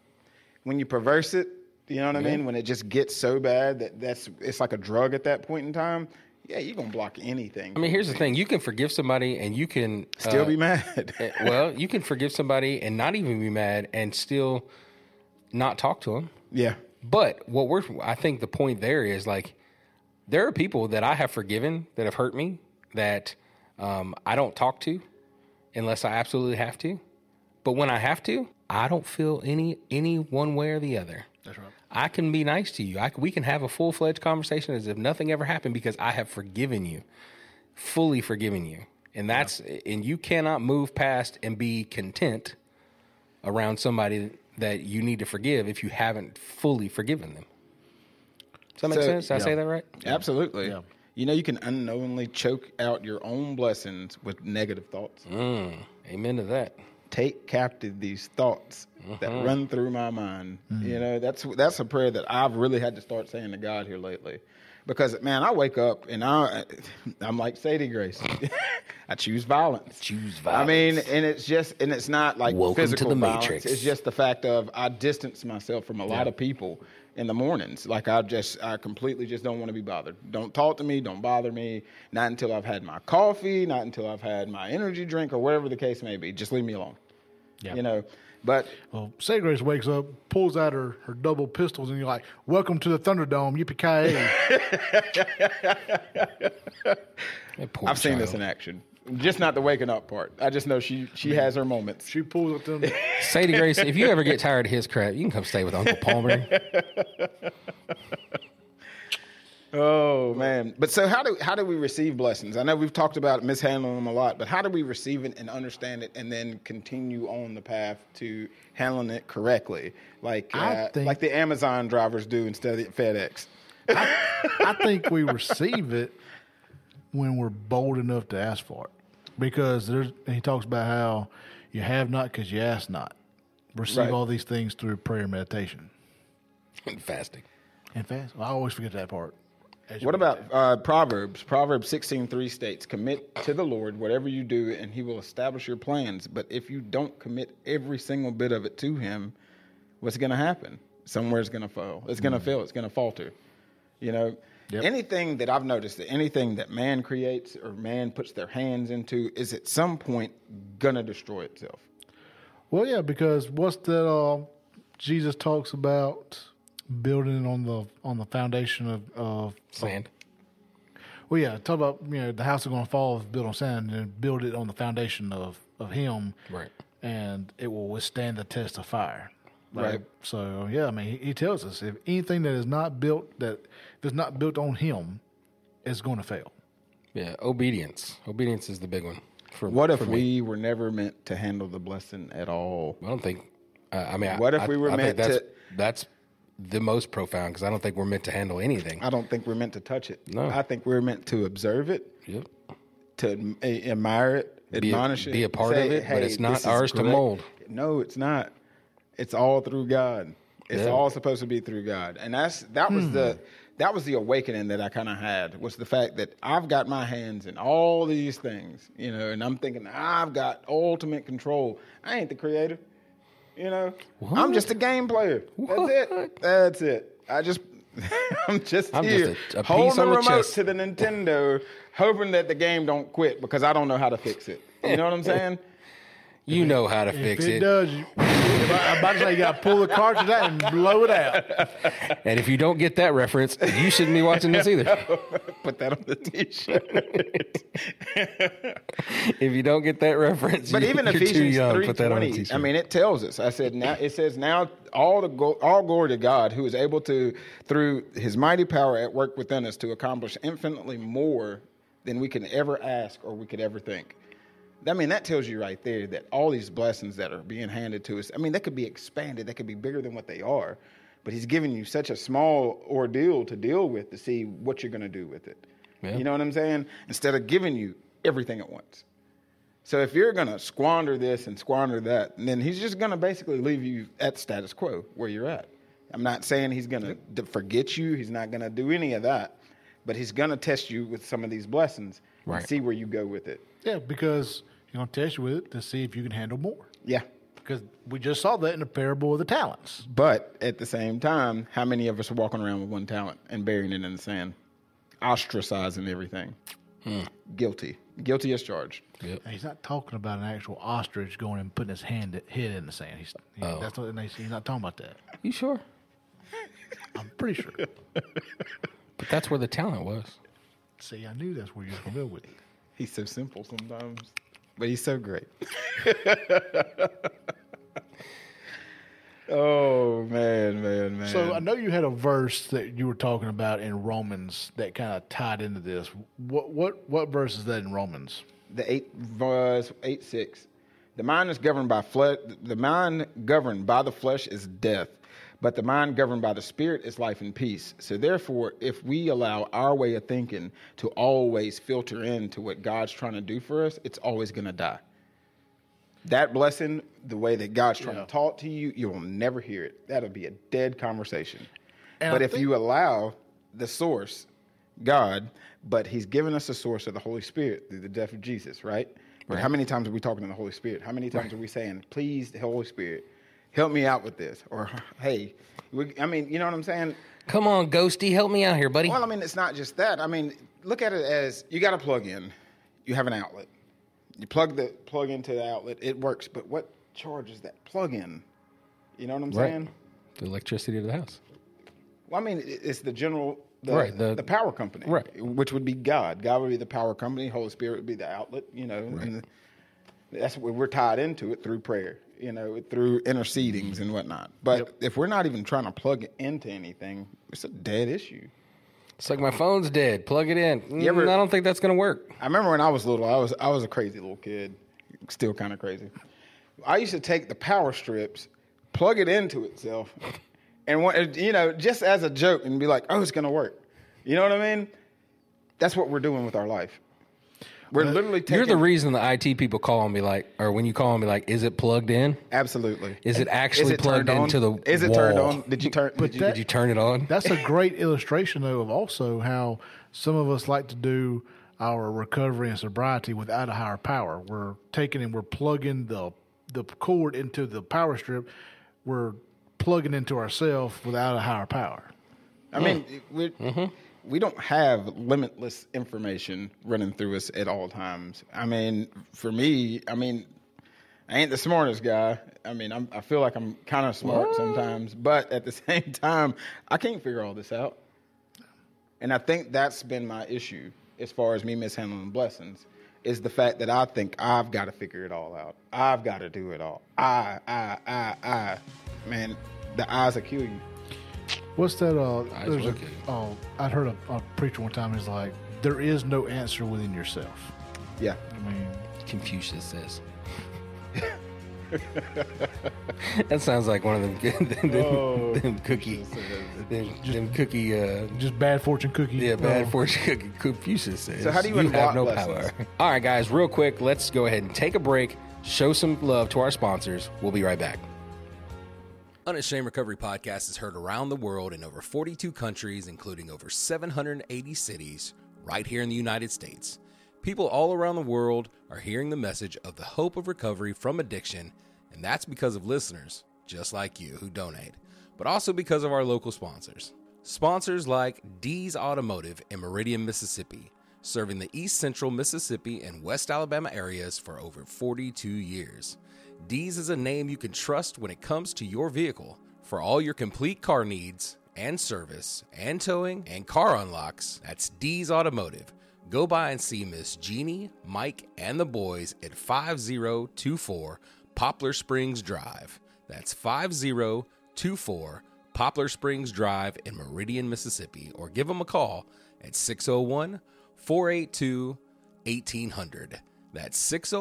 perverse it, you know what I mean? When it just gets so bad that it's like a drug at that point in time. Yeah, you're going to block anything. I mean, here's the thing: you can forgive somebody, and you can Still be mad. well, you can forgive somebody and not even be mad, and still not talk to them. Yeah. But I think the point there is like, there are people that I have forgiven that have hurt me that I don't talk to unless I absolutely have to. But when I have to, I don't feel any one way or the other. That's right. I can be nice to you. We can have a full-fledged conversation as if nothing ever happened because I have forgiven you, fully forgiven you. And and you cannot move past and be content around somebody that you need to forgive if you haven't fully forgiven them. Does that make sense? Did I say that right? Absolutely. Yeah. You can unknowingly choke out your own blessings with negative thoughts. Amen to that. Take captive these thoughts that run through my mind. That's a prayer that I've really had to start saying to God here lately. Because, man, I wake up and I'm like Sadie Grace. I choose violence. I mean, and it's not like Welcome physical to the violence. Matrix. It's just the fact of I distance myself from a lot of people in the mornings. Like I completely just don't want to be bothered. Don't talk to me. Don't bother me. Not until I've had my coffee. Not until I've had my energy drink or whatever the case may be. Just leave me alone. Yeah. But Well, Sadie Grace wakes up, pulls out her double pistols, and you're like, "Welcome to the Thunderdome, yippee-ki-yay." That poor I've seen child. this in action. Just not the waking up part. I just know she has her moments. She pulls up them. Sadie Grace, if you ever get tired of his crap, you can come stay with Uncle Palmer. Oh man! But so how do we receive blessings? I know we've talked about mishandling them a lot, but how do we receive it and understand it, and then continue on the path to handling it correctly, like the Amazon drivers do instead of FedEx? I think we receive it when we're bold enough to ask for it, because he talks about how you have not because you ask not. Receive all these things through prayer and meditation And fasting. and fast. I always forget that part. What about Proverbs? Proverbs 16:3 states, "Commit to the Lord whatever you do, and He will establish your plans. But if you don't commit every single bit of it to Him, what's going to happen? Somewhere it's going to fail. It's going to fail. It's going to falter. You know, anything that I've noticed, that anything that man creates or man puts their hands into, is at some point going to destroy itself. Well, yeah, because what's that? Jesus talks about building on the foundation of Sand. Well, yeah, talk about the house is going to fall if built on sand, and build it on the foundation of Him, Right. and it will withstand the test of fire. Right. So yeah, I mean, he tells us if anything that is not built on Him is going to fail. Yeah, obedience. Obedience is the big one. What if we were never meant to handle the blessing at all? I don't think. What if we were meant to? That's the most profound, because I don't think we're meant to handle anything. I don't think we're meant to touch it. No. I think we're meant to observe it, Yep. to admire it, admonish it, be a part say, of it, but hey, it's not this is ours to great. mold. No, it's not. It's all through God. It's Yeah. all supposed to be through God, and that was the awakening that I kind of had, was the fact that I've got my hands in all these things, and I'm thinking I've got ultimate control. I ain't the creator, I'm just a game player. That's it. I'm just I'm here just a piece holding on the the remote chess. to the Nintendo, hoping that the game don't quit because I don't know how to fix it. You know what I'm saying? You know how to If fix it it. does, I'm about to say you got to pull the cartridge out and blow it out. And if you don't get that reference, you shouldn't be watching this either. Put that on the T-shirt. If you don't get that reference, But even you're too Ephesians young. Put that on a 3:20, t-shirt. I mean, it tells us. It says now all glory to God, who is able to, through His mighty power at work within us, to accomplish infinitely more than we can ever ask or we could ever think. I mean, that tells you right there that all these blessings that are being handed to us, I mean, they could be expanded. They could be bigger than what they are. But He's giving you such a small ordeal to deal with to see what you're going to do with it. Yeah. You know what I'm saying? Instead of giving you everything at once. So if you're going to squander this and squander that, then He's just going to basically leave you at status quo where you're at. I'm not saying He's going to forget you. He's not going to do any of that. But He's going to test you with some of these blessings and Right. see where you go with it. Yeah, because He's going to test you with it to see if you can handle more. Yeah. Because we just saw that in the parable of the talents. But at the same time, how many of us are walking around with one talent and burying it in the sand, ostracizing everything? Guilty as charged. Yep. And He's not talking about an actual ostrich going and putting his head in the sand. That's not, he's not talking about that. You sure? I'm pretty sure. But that's where the talent was. See, I knew that's where you were going to go with it. He's so simple sometimes, but he's so great. Oh, man. So I know you had a verse that you were talking about in Romans that kind of tied into this. What verse is that in Romans? The 8:6. The mind governed by the flesh is death, but the mind governed by the Spirit is life and peace. So therefore, if we allow our way of thinking to always filter into what God's trying to do for us, it's always going to die. That blessing, the way that God's trying to talk to you, you will never hear it. That'll be a dead conversation. But if you allow the source, God, but He's given us the source of the Holy Spirit through the death of Jesus, right? But how many times are we talking to the Holy Spirit? How many times are we saying, please, the Holy Spirit, help me out with this? Or, hey, I mean, you know what I'm saying? Come on, Ghosty, help me out here, buddy. Well, I mean, it's not just that. I mean, look at it as you got a plug in. You have an outlet. You plug into the outlet. It works. But what charges that plug in? You know what I'm saying? The electricity to the house. Well, I mean, it's the general, the power company, right? Which would be God. God would be the power company. Holy Spirit would be the outlet. And that's where we're tied into it through prayer. Through intercedings and whatnot. But if we're not even trying to plug it into anything, it's a dead issue. It's like my phone's dead. Plug it in. You ever- I don't think that's going to work. I remember when I was little, I was a crazy little kid, still kind of crazy. I used to take the power strips, plug it into itself, and just as a joke, and be like, "Oh, it's gonna work." You know what I mean? That's what we're doing with our life. We're literally taking. You're the reason the IT people call me or when you call me is it plugged in? Absolutely. Is it actually plugged into the Is it wall? turned on? Did you turn? Did you turn it on? That's a great illustration, though, of also how some of us like to do our recovery and sobriety without a higher power. We're taking and we're plugging the cord into the power strip. We're plugging into ourselves without a higher power. I mean, we don't have limitless information running through us at all times. I mean, for me, I ain't the smartest guy. I mean, I feel like I'm kind of smart sometimes, but at the same time, I can't figure all this out. And I think that's been my issue as far as me mishandling blessings, is the fact that I think I've got to figure it all out. I've got to do it all. I. Man, the eyes will kill you. What's that? I'd heard a preacher one time. He's like, "There is no answer within yourself." Yeah. I mean, Confucius says. That sounds like one of them cookie, them cookie. just bad fortune cookie. Yeah, bad fortune cookie. Confucius says. So how do you have unblock no blessings? power? All right, guys, real quick, let's go ahead and take a break. Show some love to our sponsors. We'll be right back. Unashamed Recovery Podcast is heard around the world in over 42 countries, including over 780 cities, right here in the United States. People all around the world are hearing the message of the hope of recovery from addiction, and that's because of listeners just like you who donate, but also because of our local sponsors. Sponsors like Dee's Automotive in Meridian, Mississippi, serving the East Central Mississippi and West Alabama areas for over 42 years. Dee's is a name you can trust when it comes to your vehicle. For all your complete car needs and service and towing and car unlocks, that's Dee's Automotive. Go by and see Miss Jeannie, Mike, and the boys at 5024 Poplar Springs Drive. That's 5024 Poplar Springs Drive in Meridian, Mississippi, or give them a call at 601-482-1800. That's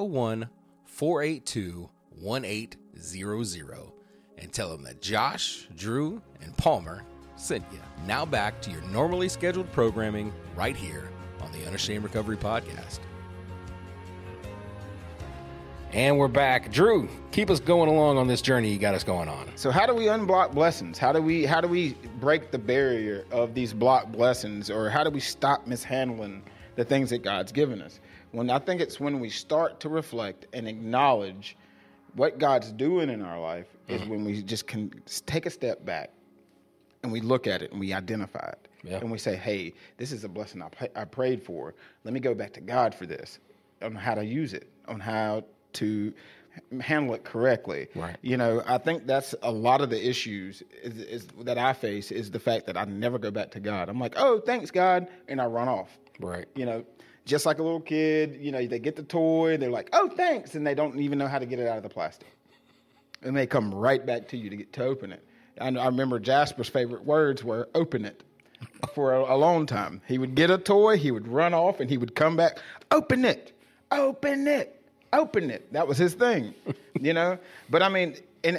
601-482-1800. And tell them that Josh, Drew, and Palmer sent you. Now back to your normally scheduled programming right here on the Unashamed Recovery Podcast. And we're back. Drew, keep us going along on this journey you got us going on. So how do we unblock blessings? How do we break the barrier of these blocked blessings, or how do we stop mishandling the things that God's given us? I think it's when we start to reflect and acknowledge what God's doing in our life is when we just can take a step back and we look at it and we identify it. Yeah. And we say, hey, this is a blessing I prayed for. Let me go back to God for this, on how to use it, on how to handle it correctly. Right. I think that's a lot of the issues is that I face, is the fact that I never go back to God. I'm like, oh, thanks, God, and I run off. Right. Just like a little kid, they get the toy, they're like, oh, thanks, and they don't even know how to get it out of the plastic. And they come right back to you to open it. I remember Jasper's favorite words were, open it, for a long time. He would get a toy, he would run off, and he would come back, open it, open it. Open it. That was his thing, But I mean,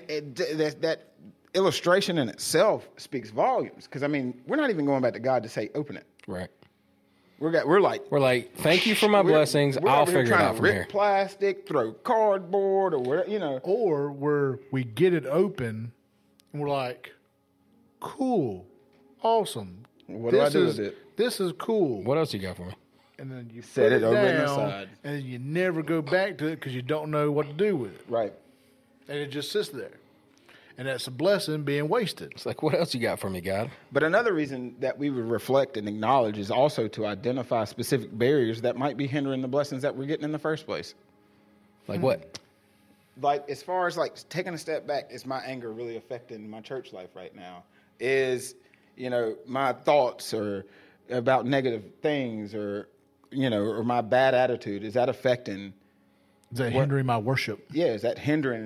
that illustration in itself speaks volumes. Because we're not even going back to God to say, open it. Right. We're like, thank you for my blessings. I'll figure it out from here. Rip plastic, throw cardboard, or whatever, Or where we get it open, and we're like, cool, awesome. What do I do with it? This is cool. What else you got for me? And then you set put it over down, in the side, and you never go back to it because you don't know what to do with it. Right. And it just sits there, and that's a blessing being wasted. It's like, what else you got for me, God? But another reason that we would reflect and acknowledge is also to identify specific barriers that might be hindering the blessings that we're getting in the first place. Like what? Like, as far as taking a step back, is my anger really affecting my church life right now? Is my thoughts or about negative things, or or my bad attitude, is that affecting? Is that hindering my worship? Yeah, is that hindering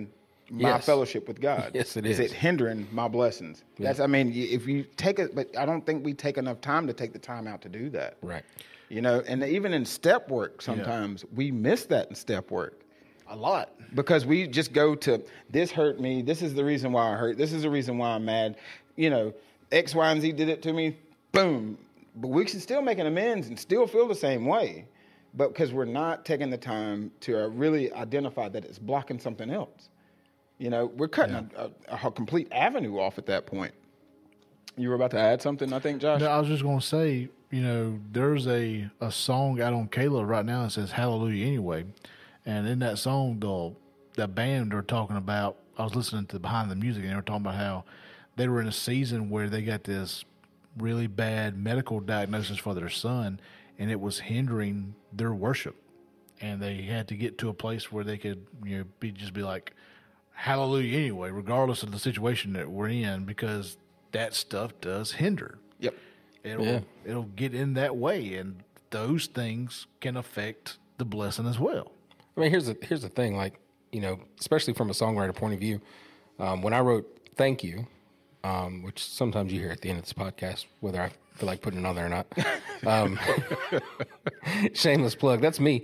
my Yes. fellowship with God? Yes, it Is is. it hindering my blessings? That's, I mean, if you take it, but I don't think we take enough time to take the time out to do that. Right. You know, and even in step work, sometimes we miss that in step work. A lot. Because we just go to, this hurt me, this is the reason why I hurt, this is the reason why I'm mad, you know, X, Y, and Z did it to me, boom. But we can still make an amends and still feel the same way, but because we're not taking the time to really identify that it's blocking something else. You know, we're cutting a complete avenue off at that point. You were about to add something, I think, Josh? No, I was just going to say, you know, there's a song out on Caleb right now that says Hallelujah Anyway. And in that song, the band they're talking about, I was listening to behind the music, and they were talking about how they were in a season where they got this really bad medical diagnosis for their son, and it was hindering their worship. And they had to get to a place where they could, you know, be like, Hallelujah anyway, regardless of the situation that we're in, because that stuff does hinder. Yep. It'll get in that way, and those things can affect the blessing as well. I mean, here's the thing, like, you know, especially from a songwriter point of view, when I wrote Thank You, which sometimes you hear at the end of this podcast, whether I feel like putting it on there or not. Shameless plug. That's me.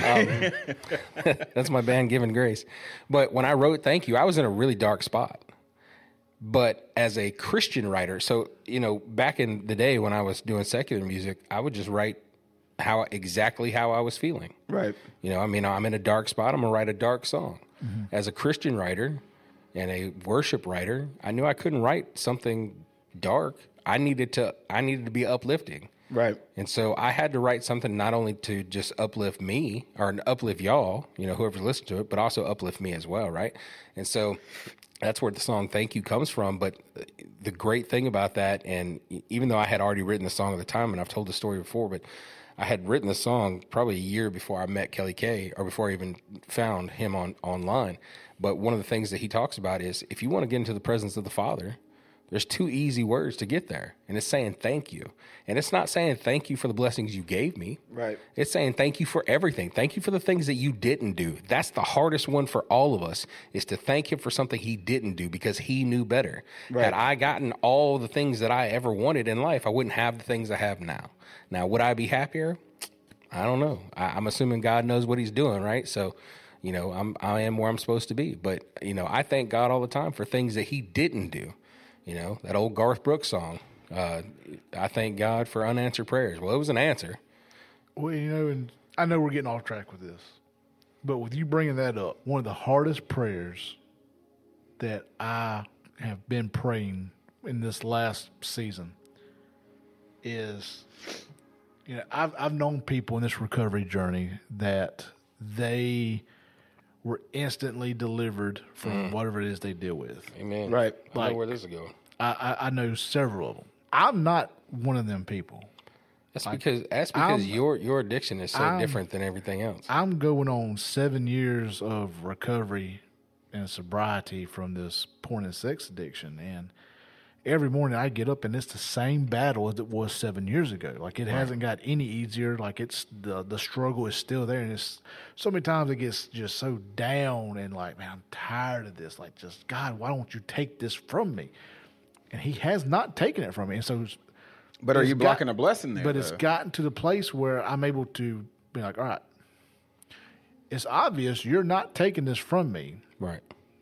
That's my band, Given Grace. But when I wrote Thank You, I was in a really dark spot. But as a Christian writer, so, you know, back in the day when I was doing secular music, I would just write exactly how I was feeling. Right. You know, I mean, I'm in a dark spot, I'm going to write a dark song. Mm-hmm. As a Christian writer and a worship writer, I knew I couldn't write something dark. I needed to be uplifting. Right. And so I had to write something not only to just uplift me or uplift y'all, you know, whoever listened to it, but also uplift me as well, right? And so that's where the song Thank You comes from. But the great thing about that, and even though I had already written the song at the time, and I've told the story before, but I had written the song probably a year before I met Kelly Kay, or before I even found him online. But one of the things that he talks about is, if you want to get into the presence of the Father, there's two easy words to get there, and it's saying thank you. And it's not saying thank you for the blessings you gave me. Right. It's saying thank you for everything. Thank you for the things that you didn't do. That's the hardest one for all of us, is to thank him for something he didn't do, because he knew better. Right. Had I gotten all the things that I ever wanted in life, I wouldn't have the things I have now. Now, would I be happier? I don't know. I'm assuming God knows what he's doing, right? So, you know, I am where I'm supposed to be. But, you know, I thank God all the time for things that he didn't do. You know, that old Garth Brooks song, I thank God for unanswered prayers. Well, it was an answer. Well, you know, and I know we're getting off track with this, but with you bringing that up, one of the hardest prayers that I have been praying in this last season is, you know, I've known people in this recovery journey that they were instantly delivered from whatever it is they deal with. Amen. Right. I know where this is going. I know several of them. I'm not one of them people. That's because your addiction is so different than everything else. I'm going on 7 years of recovery and sobriety from this porn and sex addiction, and every morning I get up and it's the same battle as it was 7 years ago. Like, it hasn't got any easier. Like, it's the struggle is still there, and it's so many times it gets just so down and like, man, I'm tired of this. Like, just God, why don't you take this from me? And he has not taken it from me. And so, but are you blocking a blessing there? But it's gotten to the place where I'm able to be like, all right, it's obvious you're not taking this from me. Right.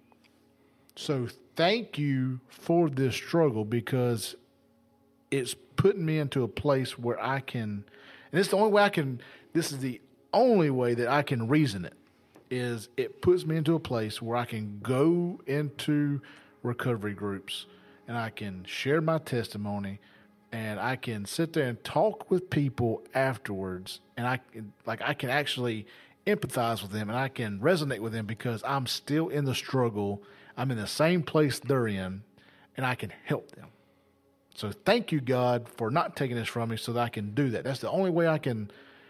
So thank you for this struggle, because it's putting me into a place where I can, and it's the only way this is the only way that I can reason it, is it puts me into a place where I can go into recovery groups and I can share my testimony, and I can sit there and talk with people afterwards, and I can actually empathize with them, and I can resonate with them, because I'm still in the struggle. I'm in the same place they're in, and I can help them. So thank you, God, for not taking this from me, so that I can do that. That's the only way I can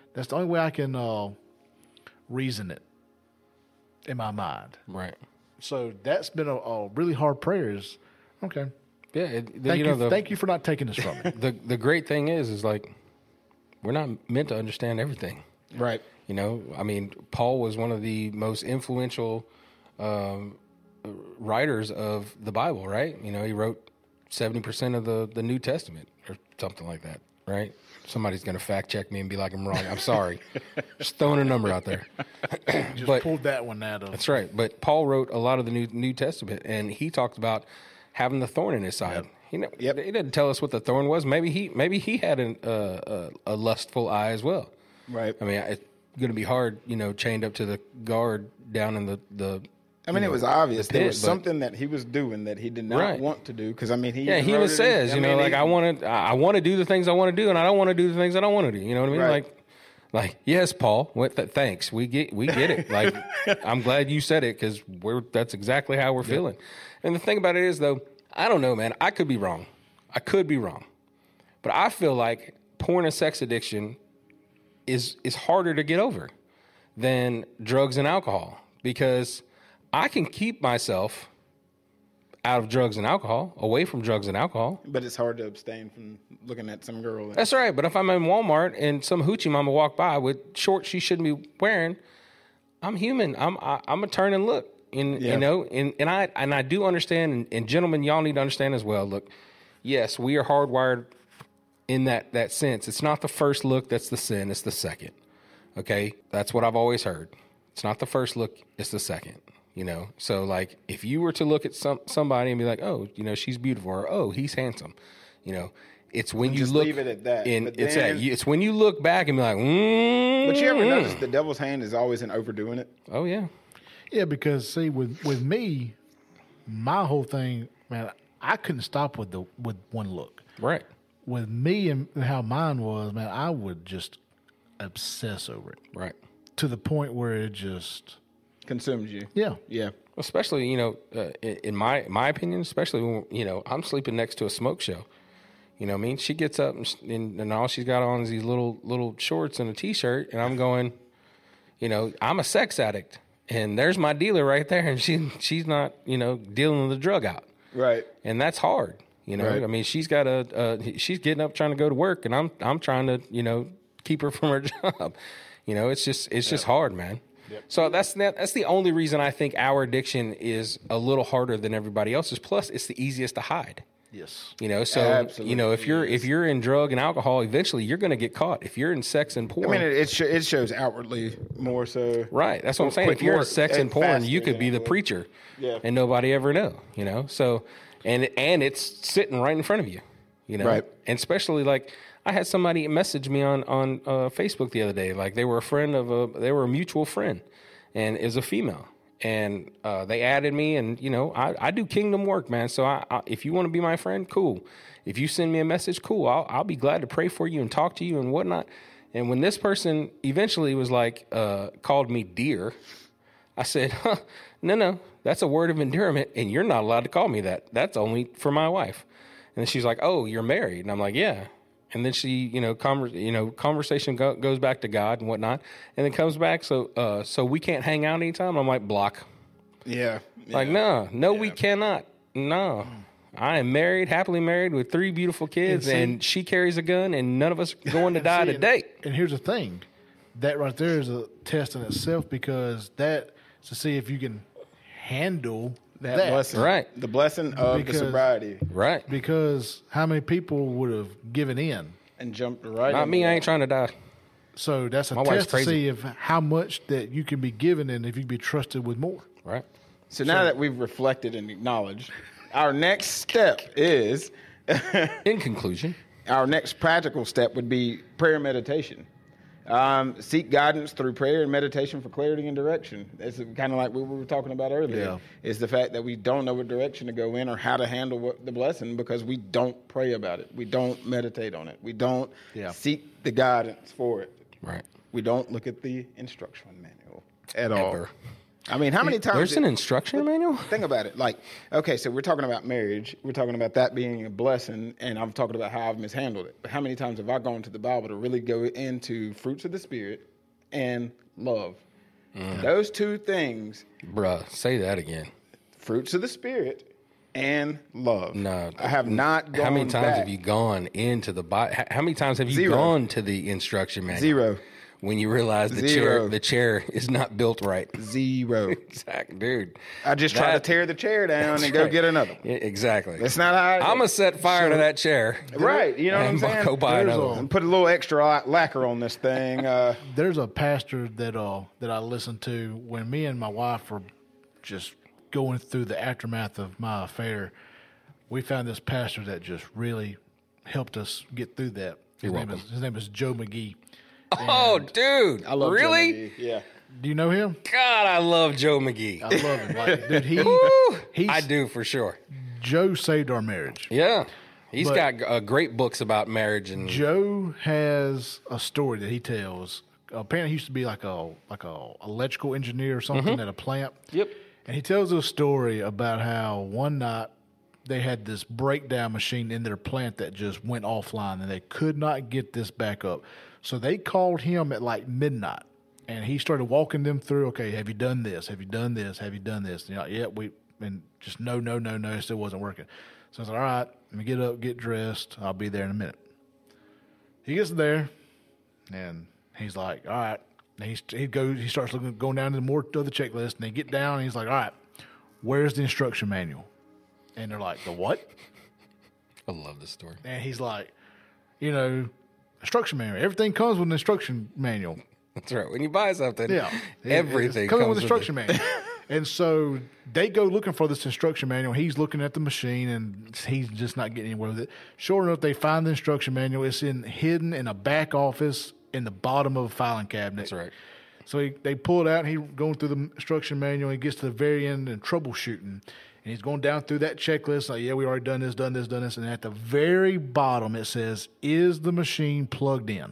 reason it in my mind. Right. So that's been a really hard prayer. Is okay. Yeah. Thank you for not taking this from me. The great thing is like, we're not meant to understand everything. Right. You know, I mean, Paul was one of the most influential writers of the Bible, right? You know, he wrote 70% of the New Testament or something like that, right? Somebody's going to fact check me and be like, I'm wrong. I'm sorry. Just throwing a number out there. Just pulled that one out of. That's right. But Paul wrote a lot of the New Testament, and he talked about having the thorn in his side. He didn't tell us what the thorn was. Maybe he had a lustful eye as well. Right. I mean, it's going to be hard, you know, chained up to the guard down in the I mean, it was obvious there was but- something that he was doing that he did not want to do. Because I mean, he even wrote it, says, you know, like I want to do the things I want to do, and I don't want to do the things I don't want to do. You know what I mean? Right. Like yes, Paul. Thanks. We get it. Like I'm glad you said it because that's exactly how we're feeling. And the thing about it is, though, I don't know, man. I could be wrong. But I feel like porn and sex addiction is harder to get over than drugs and alcohol because I can keep myself out of drugs and alcohol, away from drugs and alcohol. But it's hard to abstain from looking at some girl. That's right. But if I'm in Walmart and some hoochie mama walk by with shorts she shouldn't be wearing, I'm human. I'm a turn and look. You know, and I do understand, and gentlemen, y'all need to understand as well. Look, yes, we are hardwired in that sense. It's not the first look that's the sin; it's the second. Okay, that's what I've always heard. It's not the first look; it's the second. You know, so like if you were to look at somebody and be like, oh, you know, she's beautiful, or oh, he's handsome, you know, it's when you just look. leave it at that. It's when you look back and be like, But you ever notice the devil's hand is always in overdoing it? Oh yeah. Yeah, because see, with me, my whole thing, man, I couldn't stop with one look. Right. With me and how mine was, man, I would just obsess over it. Right. To the point where it just Consumes you. yeah. Especially, you know, in my opinion, especially when, you know, I'm sleeping next to a smoke show. You know what I mean? She gets up and all she's got on is these little shorts and a T-shirt, and I'm going, you know, I'm a sex addict. And there's my dealer right there, and she's not, you know, dealing the drug out. Right. And that's hard, you know. Right. I mean, she's got she's getting up trying to go to work, and I'm trying to, you know, keep her from her job. You know, it's just hard, man. Yep. So that's the only reason I think our addiction is a little harder than everybody else's. Plus, it's the easiest to hide. Yes. You know, so Absolutely. you know if you're in drug and alcohol, eventually you're going to get caught. If you're in sex and porn, I mean, it shows outwardly more so. right? That's what I'm saying. If you're in sex and porn, you could be the faster, preacher, Yeah. and nobody ever know. You know, so and it's sitting right in front of you. You know, Right. And especially like I had somebody message me on Facebook the other day. Like they were a mutual friend, and is a female. And they added me, and, you know, I do kingdom work, man. So I if you want to be my friend, cool. If you send me a message, cool. I'll be glad to pray for you and talk to you and whatnot. And when this person eventually was like, called me dear, I said, no, that's a word of endearment, and you're not allowed to call me that. That's only for my wife. And then she's like, oh, you're married. And I'm like, yeah. And then she, you know, conversation goes back to God and whatnot, and then comes back. So we can't hang out anytime. I'm like, block. Yeah. Like, no, we cannot. No, I am married, happily married with 3 beautiful kids, and she carries a gun, and none of us are going to die today. And here's the thing, that right there is a test in itself, because that is to see if you can handle that. blessing. Right. The blessing of Because- the sobriety. Right. Because how many people would have given in? And jumped right Not into me. I that. ain't trying to die. So that's a My wife's test to crazy. see if how much that you can be given and if you can be trusted with more. Right. So now that we've reflected and acknowledged, our next step is In conclusion, our next practical step would be prayer and meditation. Seek guidance through prayer and meditation for clarity and direction. That's kind of like what we were talking about earlier. Yeah. Is the fact that we don't know what direction to go in or how to handle the blessing because we don't pray about it. We don't meditate on it. We don't seek the guidance for it. right. We don't look at the instruction manual at all. Ever. I mean, how many times? There's an instruction manual? Think about it. Like, okay, so we're talking about marriage. We're talking about that being a blessing, and I'm talking about how I've mishandled it. But how many times have I gone to the Bible to really go into fruits of the Spirit and love? Those 2 things, Bruh, say that again. fruits of the Spirit and love. No. I have not gone How many times back. have you gone into the Bible? How many times have you 0. gone to the instruction manual? 0. when you realize Zero. the chair is not built right. Zero. Exactly, dude. I just try to tear the chair down and go right. get another one. Yeah, exactly. That's not how I'm gonna set fire to that chair. Right, you know what I'm and saying? Go buy There's another a- one. And put a little extra lacquer on this thing. There's a pastor that I listen to when me and my wife were just going through the aftermath of my affair. We found this pastor that just really helped us get through that. His name is Joe McGee. Oh, dude. I love really? Joe McGee. Yeah. Do you know him? God, I love Joe McGee. I love him. Like, dude, he's I do for sure. Joe saved our marriage. Yeah. He's But- got great books about marriage and Joe has a story that he tells. Apparently, he used to be like a electrical engineer or something at a plant. Yep. And he tells a story about how one night they had this breakdown machine in their plant that just went offline and they could not get this back up. So they called him at like midnight and he started walking them through, okay, have you done this? Have you done this? Have you done this? And you're like, yeah, and just no, it still wasn't working. So I was like, all right, let me get up, get dressed. I'll be there in a minute. He gets there and he's like, all right. And he starts going down to more of the checklist and they get down and he's like, all right, where's the instruction manual? And they're like, the what? I love this story. And he's like, instruction manual. Everything comes with an instruction manual. That's right. When you buy something, Yeah. everything It's coming comes with instruction manual. And so they go looking for this instruction manual. He's looking at the machine and he's just not getting anywhere with it. Sure enough, they find the instruction manual. It's hidden in a back office in the bottom of a filing cabinet. That's right. So they pull it out and he's going through the instruction manual. He gets to the very end and troubleshooting. And he's going down through that checklist. Like, yeah, we already done this. And at the very bottom, it says, is the machine plugged in?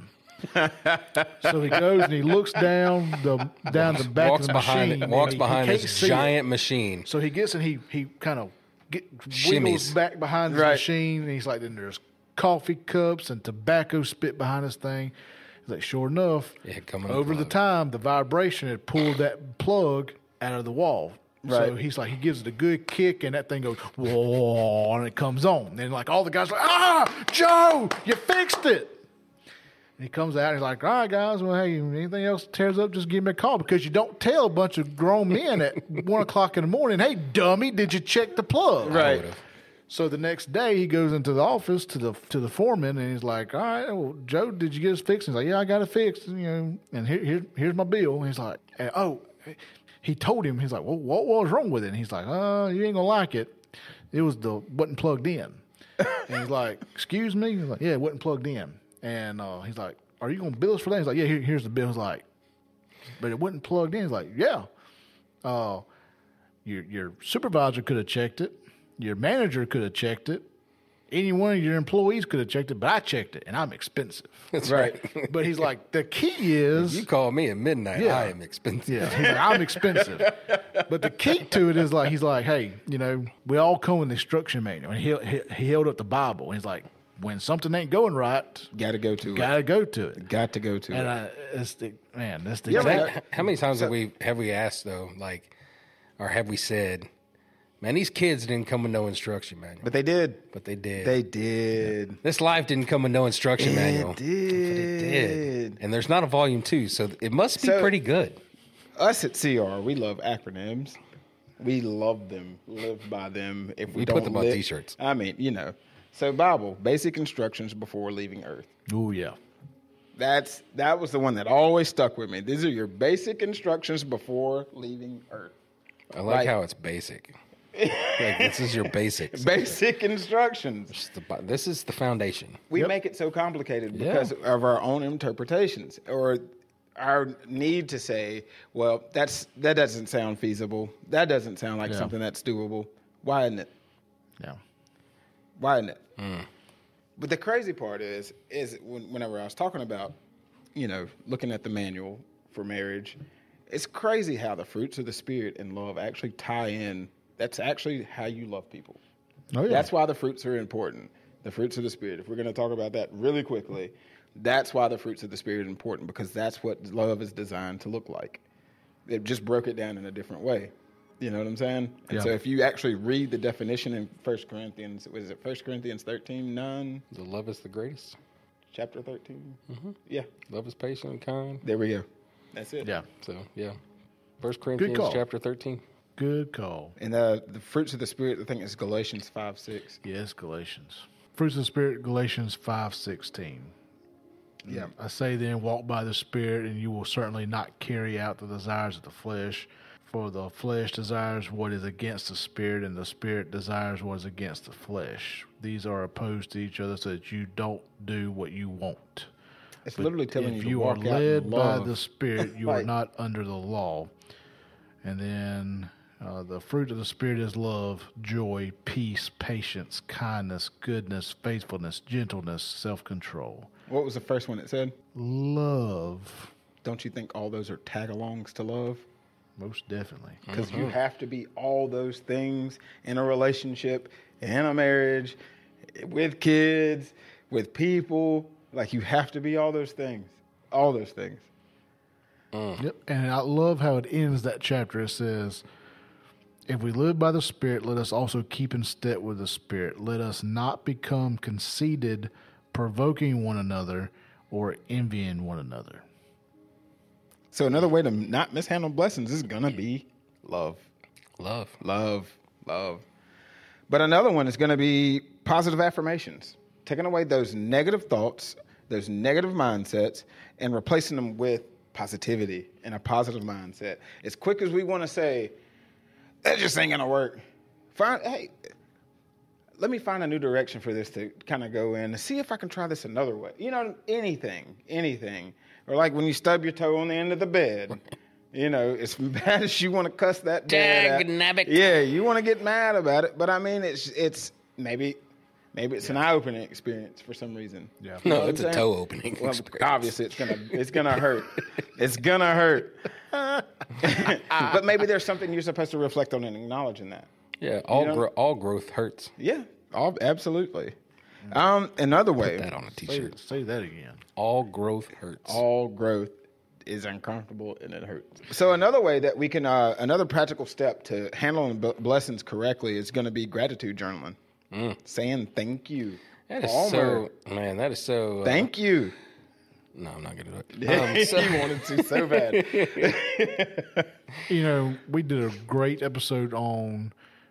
So he goes and he looks down the back Walks of the behind machine. it. Walks and he behind can't this see it. giant machine. So he gets and he kind of wiggles Shimmies. back behind the Right. machine. And he's like, then there's coffee cups and tobacco spit behind this thing. He's like, sure enough, Yeah, coming over the unplugged. time, the vibration had pulled that plug out of the wall. So Right. he's like, he gives it a good kick, and that thing goes, whoa, and it comes on. And like all the guys are like, Joe, you fixed it. And he comes out and he's like, all right, guys, well, hey, anything else tears up, just give me a call. Because you don't tell a bunch of grown men at 1 o'clock in the morning, hey, dummy, did you check the plug? Right. So the next day he goes into the office to the foreman and he's like, all right, well, Joe, did you get it fixed? He's like, yeah, I got it fixed, and here's my bill. And he's like, he told him, he's like, well, what was wrong with it? And he's like, you ain't gonna like it. It wasn't plugged in. And he's like, excuse me? He's like, yeah, it wasn't plugged in. And he's like, are you gonna bill us for that? He's like, yeah, here's the bill. He's like, but it wasn't plugged in. He's like, yeah. Your supervisor could have checked it. Your manager could have checked it. Any one of your employees could have checked it, but I checked it, and I'm expensive. That's right. But he's like, the key is... You call me at midnight, Yeah. I am expensive. Yeah, he's like, I'm expensive. But the key to it is like, he's like, hey, we all come with the instruction manual. And he held up the Bible. And he's like, when something ain't going right, Got to go to it. gotta go to it. Got to go to And it. that's the Yeah, exact... man, How many times have we asked though, like, or have we said, man, these kids didn't come with no instruction manual, But they did. but they did. They did. This life didn't come with no instruction manual. It But it did. did. And there's not a volume 2, so it must be So- pretty good. Us at CR, we love acronyms. We love them, live by them. If we, We don't put them on live- t-shirts. I mean, So Bible, basic instructions before leaving Earth. Oh, yeah. That was the one that always stuck with me. These are your basic instructions before leaving Earth. I like Right. how it's basic. Like, this is your basics. Basic instructions. This is the foundation. We make it so complicated because of our own interpretations or our need to say, well, that doesn't sound feasible. That doesn't sound like something that's doable. Why isn't it? Yeah. Why isn't it? But the crazy part is whenever I was talking about, looking at the manual for marriage, it's crazy how the fruits of the Spirit and love actually tie in. That's actually how you love people. Oh, yeah. That's why the fruits are important. The fruits of the Spirit. If we're going to talk about that really quickly, that's why the fruits of the Spirit are important, because that's what love is designed to look like. They just broke it down in a different way. You know what I'm saying? And Yeah. so if you actually read the definition in 1 Corinthians, was it 1 Corinthians 13:9? The love is the greatest. chapter 13. Mm-hmm. Yeah. Love is patient and kind. There we go. That's it. Yeah. So, yeah. 1 Corinthians call. chapter 13. Good call. And the fruits of the Spirit, I think it's Galatians 5:6. Yes, Galatians. Fruits of the Spirit, Galatians 5:16. Yeah. I say then, walk by the Spirit, and you will certainly not carry out the desires of the flesh. For the flesh desires what is against the Spirit, and the Spirit desires what is against the flesh. These are opposed to each other so that you don't do what you want. It's But literally telling if you to you walk are out in led by love. the Spirit, you Right. are not under the law. And then the fruit of the Spirit is love, joy, peace, patience, kindness, goodness, faithfulness, gentleness, self-control. What was the first one it said? Love, Don't you think all those are tag-alongs to love? most definitely. Because you have to be all those things in a relationship, in a marriage, with kids, with people. Like, you have to be all those things. All those things. Yep. And I love how it ends that chapter. It says, if we live by the Spirit, let us also keep in step with the Spirit. Let us not become conceited, provoking one another, or envying one another. So another way to not mishandle blessings is going to be love. Love. Love. Love. But another one is going to be positive affirmations. Taking away those negative thoughts, those negative mindsets, and replacing them with positivity and a positive mindset. As quick as we want to say, that just ain't going to work. Hey, let me find a new direction for this to kind of go in and see if I can try this another way. You know, anything. Or like when you stub your toe on the end of the bed. You know, as bad as you want to cuss that bed out. Dagnabbit. Yeah, you want to get mad about it. But I mean, it's maybe it's an eye-opening experience for some reason. Yeah. You know No, what it's I'm a saying? toe-opening Well, experience. obviously, it's gonna hurt. It's gonna hurt. But maybe there's something you're supposed to reflect on and acknowledge in that. Yeah, know? all growth hurts. Yeah, absolutely. Another way, That on a t-shirt. Say that again. All growth hurts. all growth is uncomfortable and it hurts. So another way that we can, another practical step to handling blessings correctly is going to be gratitude journaling. Saying thank you. That is Palmer, so, man, that is so. thank you. No, I'm not going to do it. You wanted to so bad. You know, we did a great episode on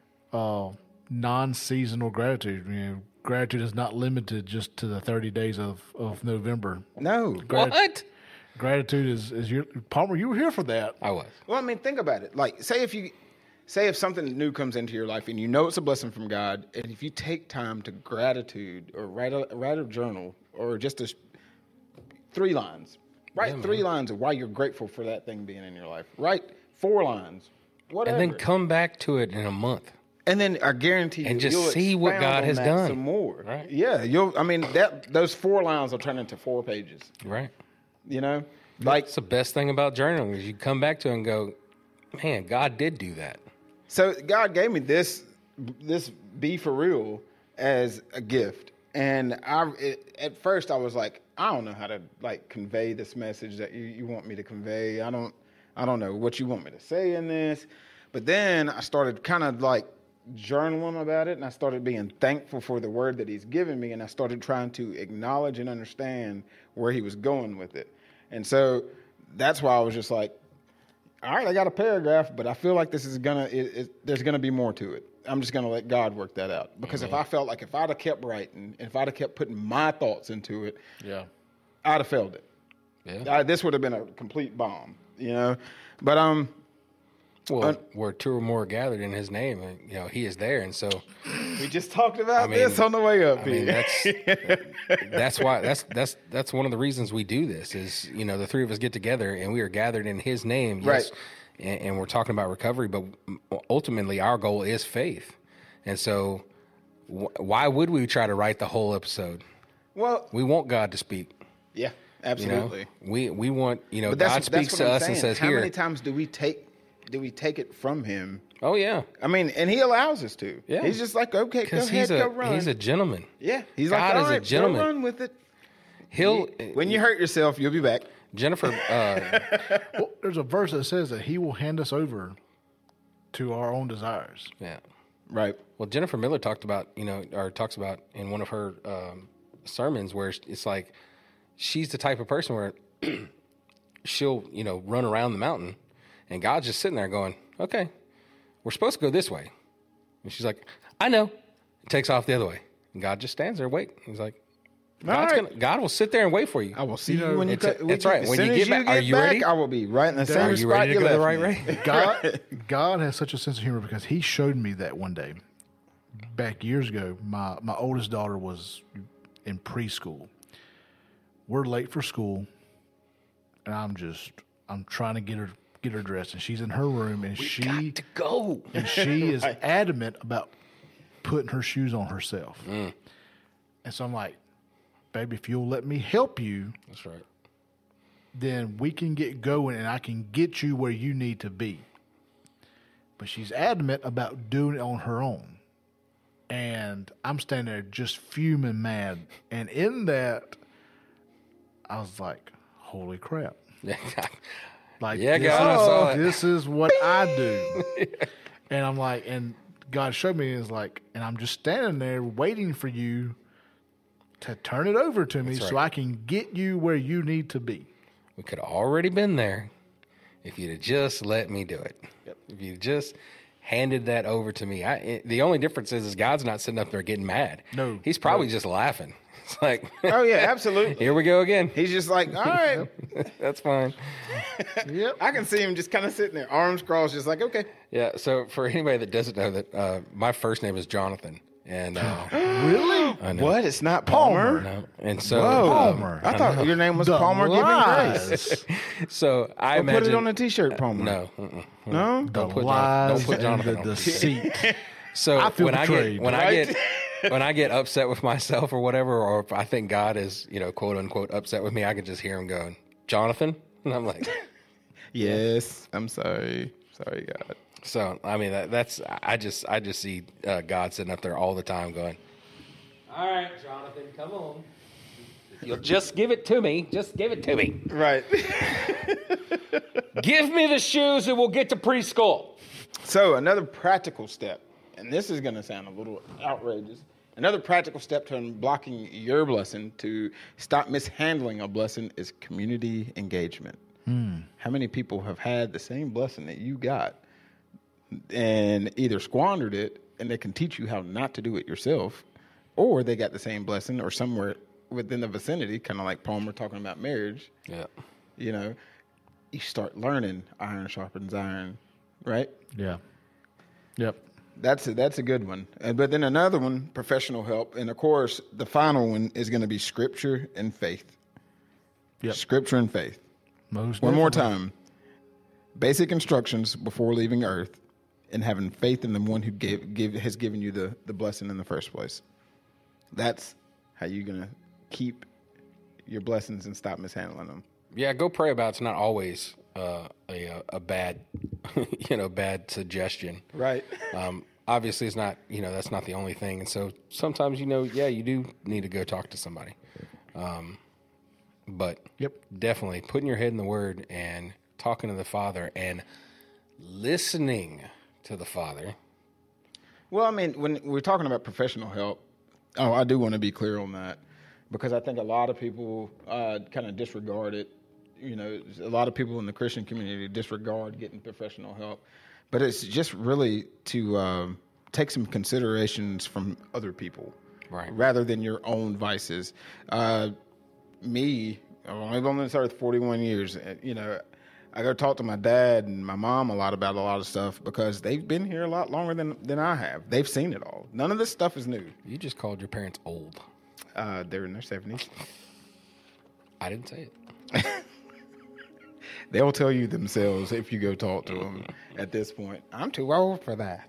non-seasonal gratitude. You know, gratitude is not limited just to the 30 days of November. No. What? Gratitude is your Palmer. You were here for that. I was. Well, I mean, think about it. Like, say if something new comes into your life and you know it's a blessing from God, and if you take time to gratitude or write a journal or just 3 lines, write 3 lines of why you're grateful for that thing being in your life. Write 4 lines, whatever. And then come back to it in a month. And then I guarantee And you, just you'll see what expound God on has that done. some more. Right. Yeah, those 4 lines will turn into 4 pages. Right. You know, like That's the best thing about journaling is you come back to it and go, man, God did do that. so. God gave me this be for real as a gift, and at first I was like, I don't know how to like convey this message that you want me to convey. I don't know what you want me to say in this, but then I started kind of like journaling about it, and I started being thankful for the word that He's given me, and I started trying to acknowledge and understand where He was going with it. And so that's why I was just like, all right, I got a paragraph, but I feel like this is there's gonna be more to it. I'm just gonna let God work that out. Because if I felt like if I'd have kept writing, if I'd have kept putting my thoughts into it, Yeah. I'd have failed it. Yeah. This would have been a complete bomb, you know. But Well, where 2 or more are gathered in His name, and, you know, He is there. And so, we just talked about mean- this on the way up I mean, here. that's why that's one of the reasons we do this is, you know, the 3 of us get together and we are gathered in His name. Yes, Right. and we're talking about recovery, but ultimately our goal is faith. And so why would we try to write the whole episode? Well, We want God to speak. yeah, You know, absolutely. we want, you know, But God speaks what to I'm us and saying. says, how here. many times do we take it from Him? Oh yeah. I mean, and He allows us to. Yeah. He's just like, okay, go Because ahead, go run. he's a gentleman. Yeah, he's God like, all is a right, gentleman. go run with it. He'll When you hurt yourself, you'll be back. Jennifer Well, there's a verse that says that He will hand us over to our own desires. yeah. Right. Well, Jennifer Miller talks about in one of her sermons where it's like she's the type of person where she'll, run around the mountain, and God's just sitting there going, okay, we're supposed to go this way. And she's like, I know. And takes off the other way. And God just stands there, wait. He's like, God will sit there and wait for you. I will see you when you that's right. When you get back, are you ready? I will be right in the same Are you spot ready to you go the left right me. way? God has such a sense of humor because he showed me that one day back years ago. My oldest daughter was in preschool. We're late for school, and I'm trying to get her dressed, and she's in her room, and she got to go. and she is adamant about putting her shoes on herself. And so I'm like, baby, if you'll let me help you, That's right. then we can get going and I can get you where you need to be. But she's adamant about doing it on her own. And I'm standing there just fuming mad. And in that, I was like, holy crap. Like, Yeah, God, I saw it. This is what I do. And I'm like, and God showed me, is like, and I'm just standing there waiting for you to turn it over to me so I can get you where you need to be. We could have already been there if you'd have just let me do it. Yep. If you just handed that over to me. The only difference is God's not sitting up there getting mad. No. He's probably just laughing. It's like, Oh, yeah, absolutely. here we go again. He's just like, all right. That's fine. Yep. I can see him just kind of sitting there, arms crossed, just like, okay. Yeah. So for anybody that doesn't know that, my first name is Jonathan. And Really? I know. What? It's not Palmer? No. And so, Palmer. I thought your name was The Palmer Giving lies. Grace. so I Or imagine. put it on a T-shirt, Palmer. No. No? The put lies don't put Jonathan and on. the deceit. So I feel when betrayed. when I get upset with myself or whatever, or if I think God is, quote unquote upset with me, I can just hear him going, Jonathan. And I'm like, Yes. I'm sorry. Sorry, God. so I mean that's I just see God sitting up there all the time going, all right, Jonathan, come on. You'll just give it to me. Just give it to me. Right. Give me the shoes and we'll get to preschool. So another practical step, and this is going to sound a little outrageous, another practical step to unblocking your blessing, to stop mishandling a blessing, is community engagement. How many people have had the same blessing that you got and either squandered it and they can teach you how not to do it yourself, or they got the same blessing or somewhere within the vicinity, kind of like Palmer talking about marriage. Yeah. You start learning iron sharpens iron, right? Yeah. Yep. That's a good one. But then another one, professional help. And of course, the final one is going to be scripture and faith. Yep. Scripture and faith. Most One more definitely. time. Basic instructions before leaving earth, and having faith in the one who has given you the blessing in the first place. That's how you're going to keep your blessings and stop mishandling them. Yeah, go pray about it. It's not always a bad, bad suggestion. Right. Obviously, it's not, that's not the only thing. And so sometimes, you do need to go talk to somebody. But Yep. definitely putting your head in the Word and talking to the Father and listening to the Father. Well, I mean, when we're talking about professional help, I do want to be clear on that, because I think a lot of people kind of disregard it. A lot of people in the Christian community disregard getting professional help, but it's just really to take some considerations from other people, Right. rather than your own vices. Me, I've only been on this earth 41 years. I go talk to my dad and my mom about a lot of stuff, because they've been here a lot longer than I have. They've seen it all. None of this stuff is new. You just called your parents old. They're in their 70s. I didn't say it. They'll tell you themselves if you go talk to them at this point. I'm too old for that.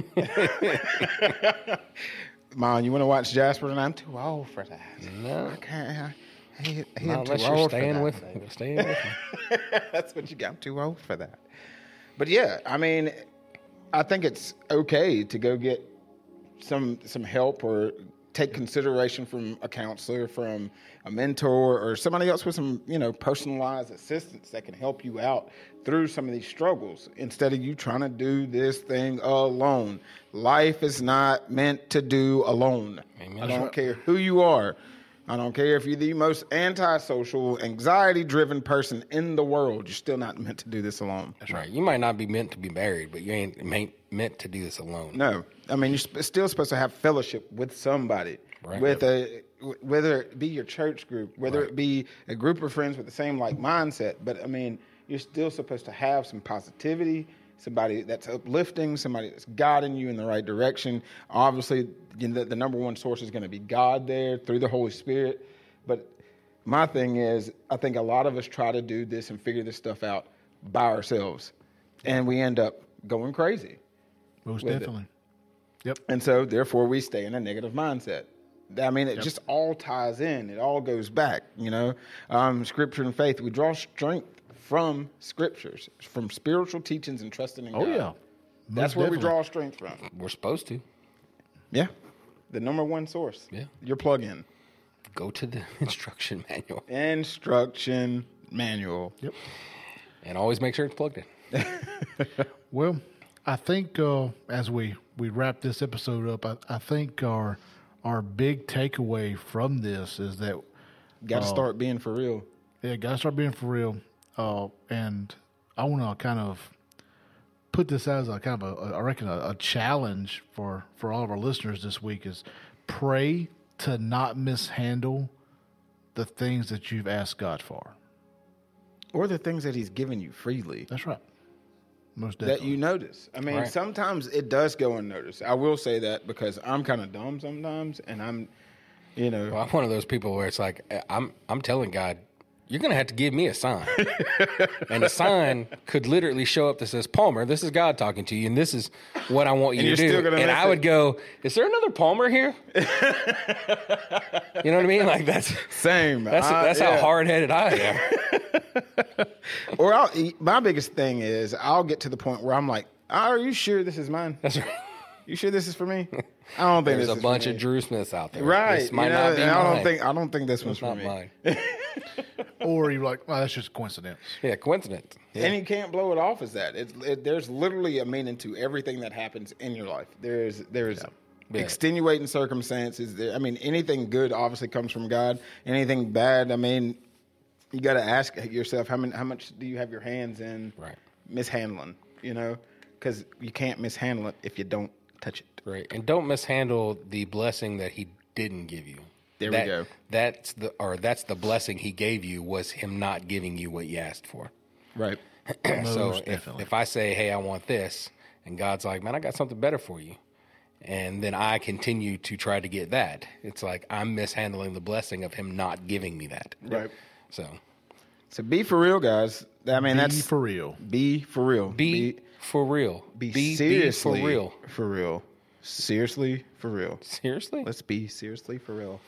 Mom, you want to watch Jasper? And I'm too old for that. No. I can't. I'm Not too unless you're old for staying that, with baby. me. Staying with me. That's what you got. I'm too old for that. But yeah, I mean, I think it's okay to go get some help, or take consideration from a counselor, from a mentor, or somebody else with some, personalized assistance that can help you out through some of these struggles, instead of you trying to do this thing alone. Life is not meant to do alone. Amen. I don't care who you are. I don't care if you're the most antisocial, anxiety-driven person in the world. You're still not meant to do this alone. That's right. You might not be meant to be married, but you ain't meant to do this alone. No. I mean, you're still supposed to have fellowship with somebody. Right. Whether it be your church group, whether it be a group of friends with the same like mindset. But, I mean, you're still supposed to have some positivity, somebody that's uplifting, somebody that's guiding you in the right direction. Obviously, the number one source is going to be God there through the Holy Spirit. But my thing is, I think a lot of us try to do this and figure this stuff out by ourselves. And we end up going crazy. Most definitely. Yep. And so, therefore, we stay in a negative mindset. I mean, it just all ties in. It all goes back, Scripture and faith. We draw strength from Scriptures, from spiritual teachings and trusting in God. Oh, yeah. That's where we draw strength from. We're supposed to. Yeah. The number one source. Yeah. Your plug-in. Go to the instruction manual. Instruction manual. Yep. And always make sure it's plugged in. Well, I think as we wrap this episode up, I think our big takeaway from this is that got to start being for real. Yeah, got to start being for real. And I want to kind of put this as a kind of I reckon a challenge for all of our listeners this week is pray to not mishandle the things that you've asked God for. Or the things that he's given you freely. That's right. Most definitely. That you notice. I mean, sometimes it does go unnoticed. I will say that because I'm kind of dumb sometimes, and I'm. Well, I'm one of those people where it's like I'm telling God, you're going to have to give me a sign. And the sign could literally show up that says, Palmer, this is God talking to you, and this is what I want you to do. And I would go, is there another Palmer here? You know what I mean? Like that's same. That's how hard-headed I am. Or my biggest thing is I'll get to the point where I'm like, are you sure this is mine? That's right. You sure this is for me? I don't think there's a bunch of Drew Smiths out there. Right. This might not be mine. I don't think this one's for me. Mine. Or you're like, well, that's just a coincidence. Yeah, coincidence. Yeah. And you can't blow it off as that. There's literally a meaning to everything that happens in your life. There's extenuating circumstances. Anything good obviously comes from God. Anything bad, you got to ask yourself how much do you have your hands in mishandling? Because you can't mishandle it if you don't touch it. Right, and don't mishandle the blessing that he didn't give you. We go. That's the blessing he gave you was him not giving you what you asked for. Right. So if I say, hey, I want this, and God's like, man, I got something better for you, and then I continue to try to get that, it's like I'm mishandling the blessing of him not giving me that. Right. So be for real, guys. That's for real. Be for real. Be for real. Be seriously for real. For real. Seriously for real. Seriously? Let's be seriously for real.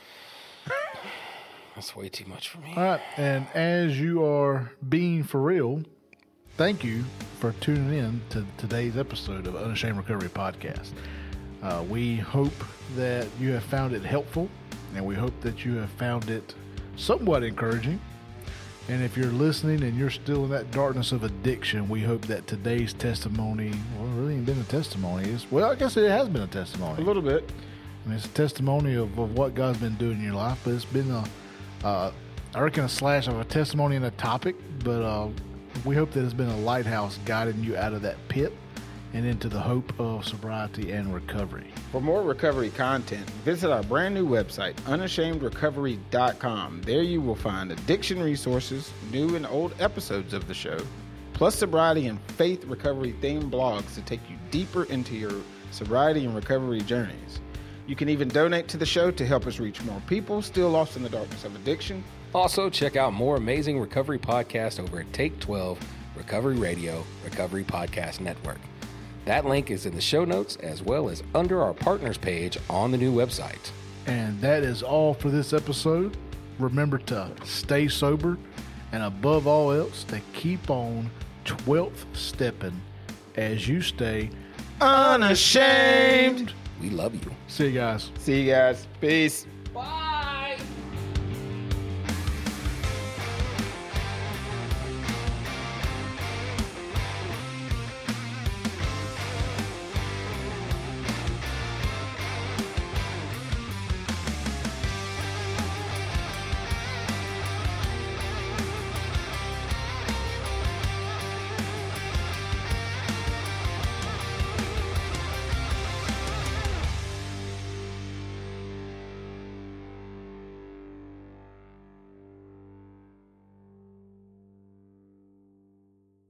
That's way too much for me. All right. And as you are being for real, thank you for tuning in to today's episode of Unashamed Recovery Podcast. We hope that you have found it helpful, and we hope that you have found it somewhat encouraging. And if you're listening and you're still in that darkness of addiction, we hope that today's testimony, well, it really ain't been a testimony. I guess it has been a testimony. A little bit. It's a testimony of what God's been doing in your life, but it's been I reckon a slash of a testimony and a topic, but we hope that it's been a lighthouse guiding you out of that pit and into the hope of sobriety and recovery. For more recovery content, visit our brand new website, unashamedrecovery.com. There you will find addiction resources, new and old episodes of the show, plus sobriety and faith recovery themed blogs to take you deeper into your sobriety and recovery journeys. You can even donate to the show to help us reach more people still lost in the darkness of addiction. Also, check out more amazing recovery podcasts over at Take 12, Recovery Radio, Recovery Podcast Network. That link is in the show notes as well as under our partners page on the new website. And that is all for this episode. Remember to stay sober and above all else to keep on 12th stepping as you stay unashamed. We love you. See you guys. See you guys. Peace. Bye.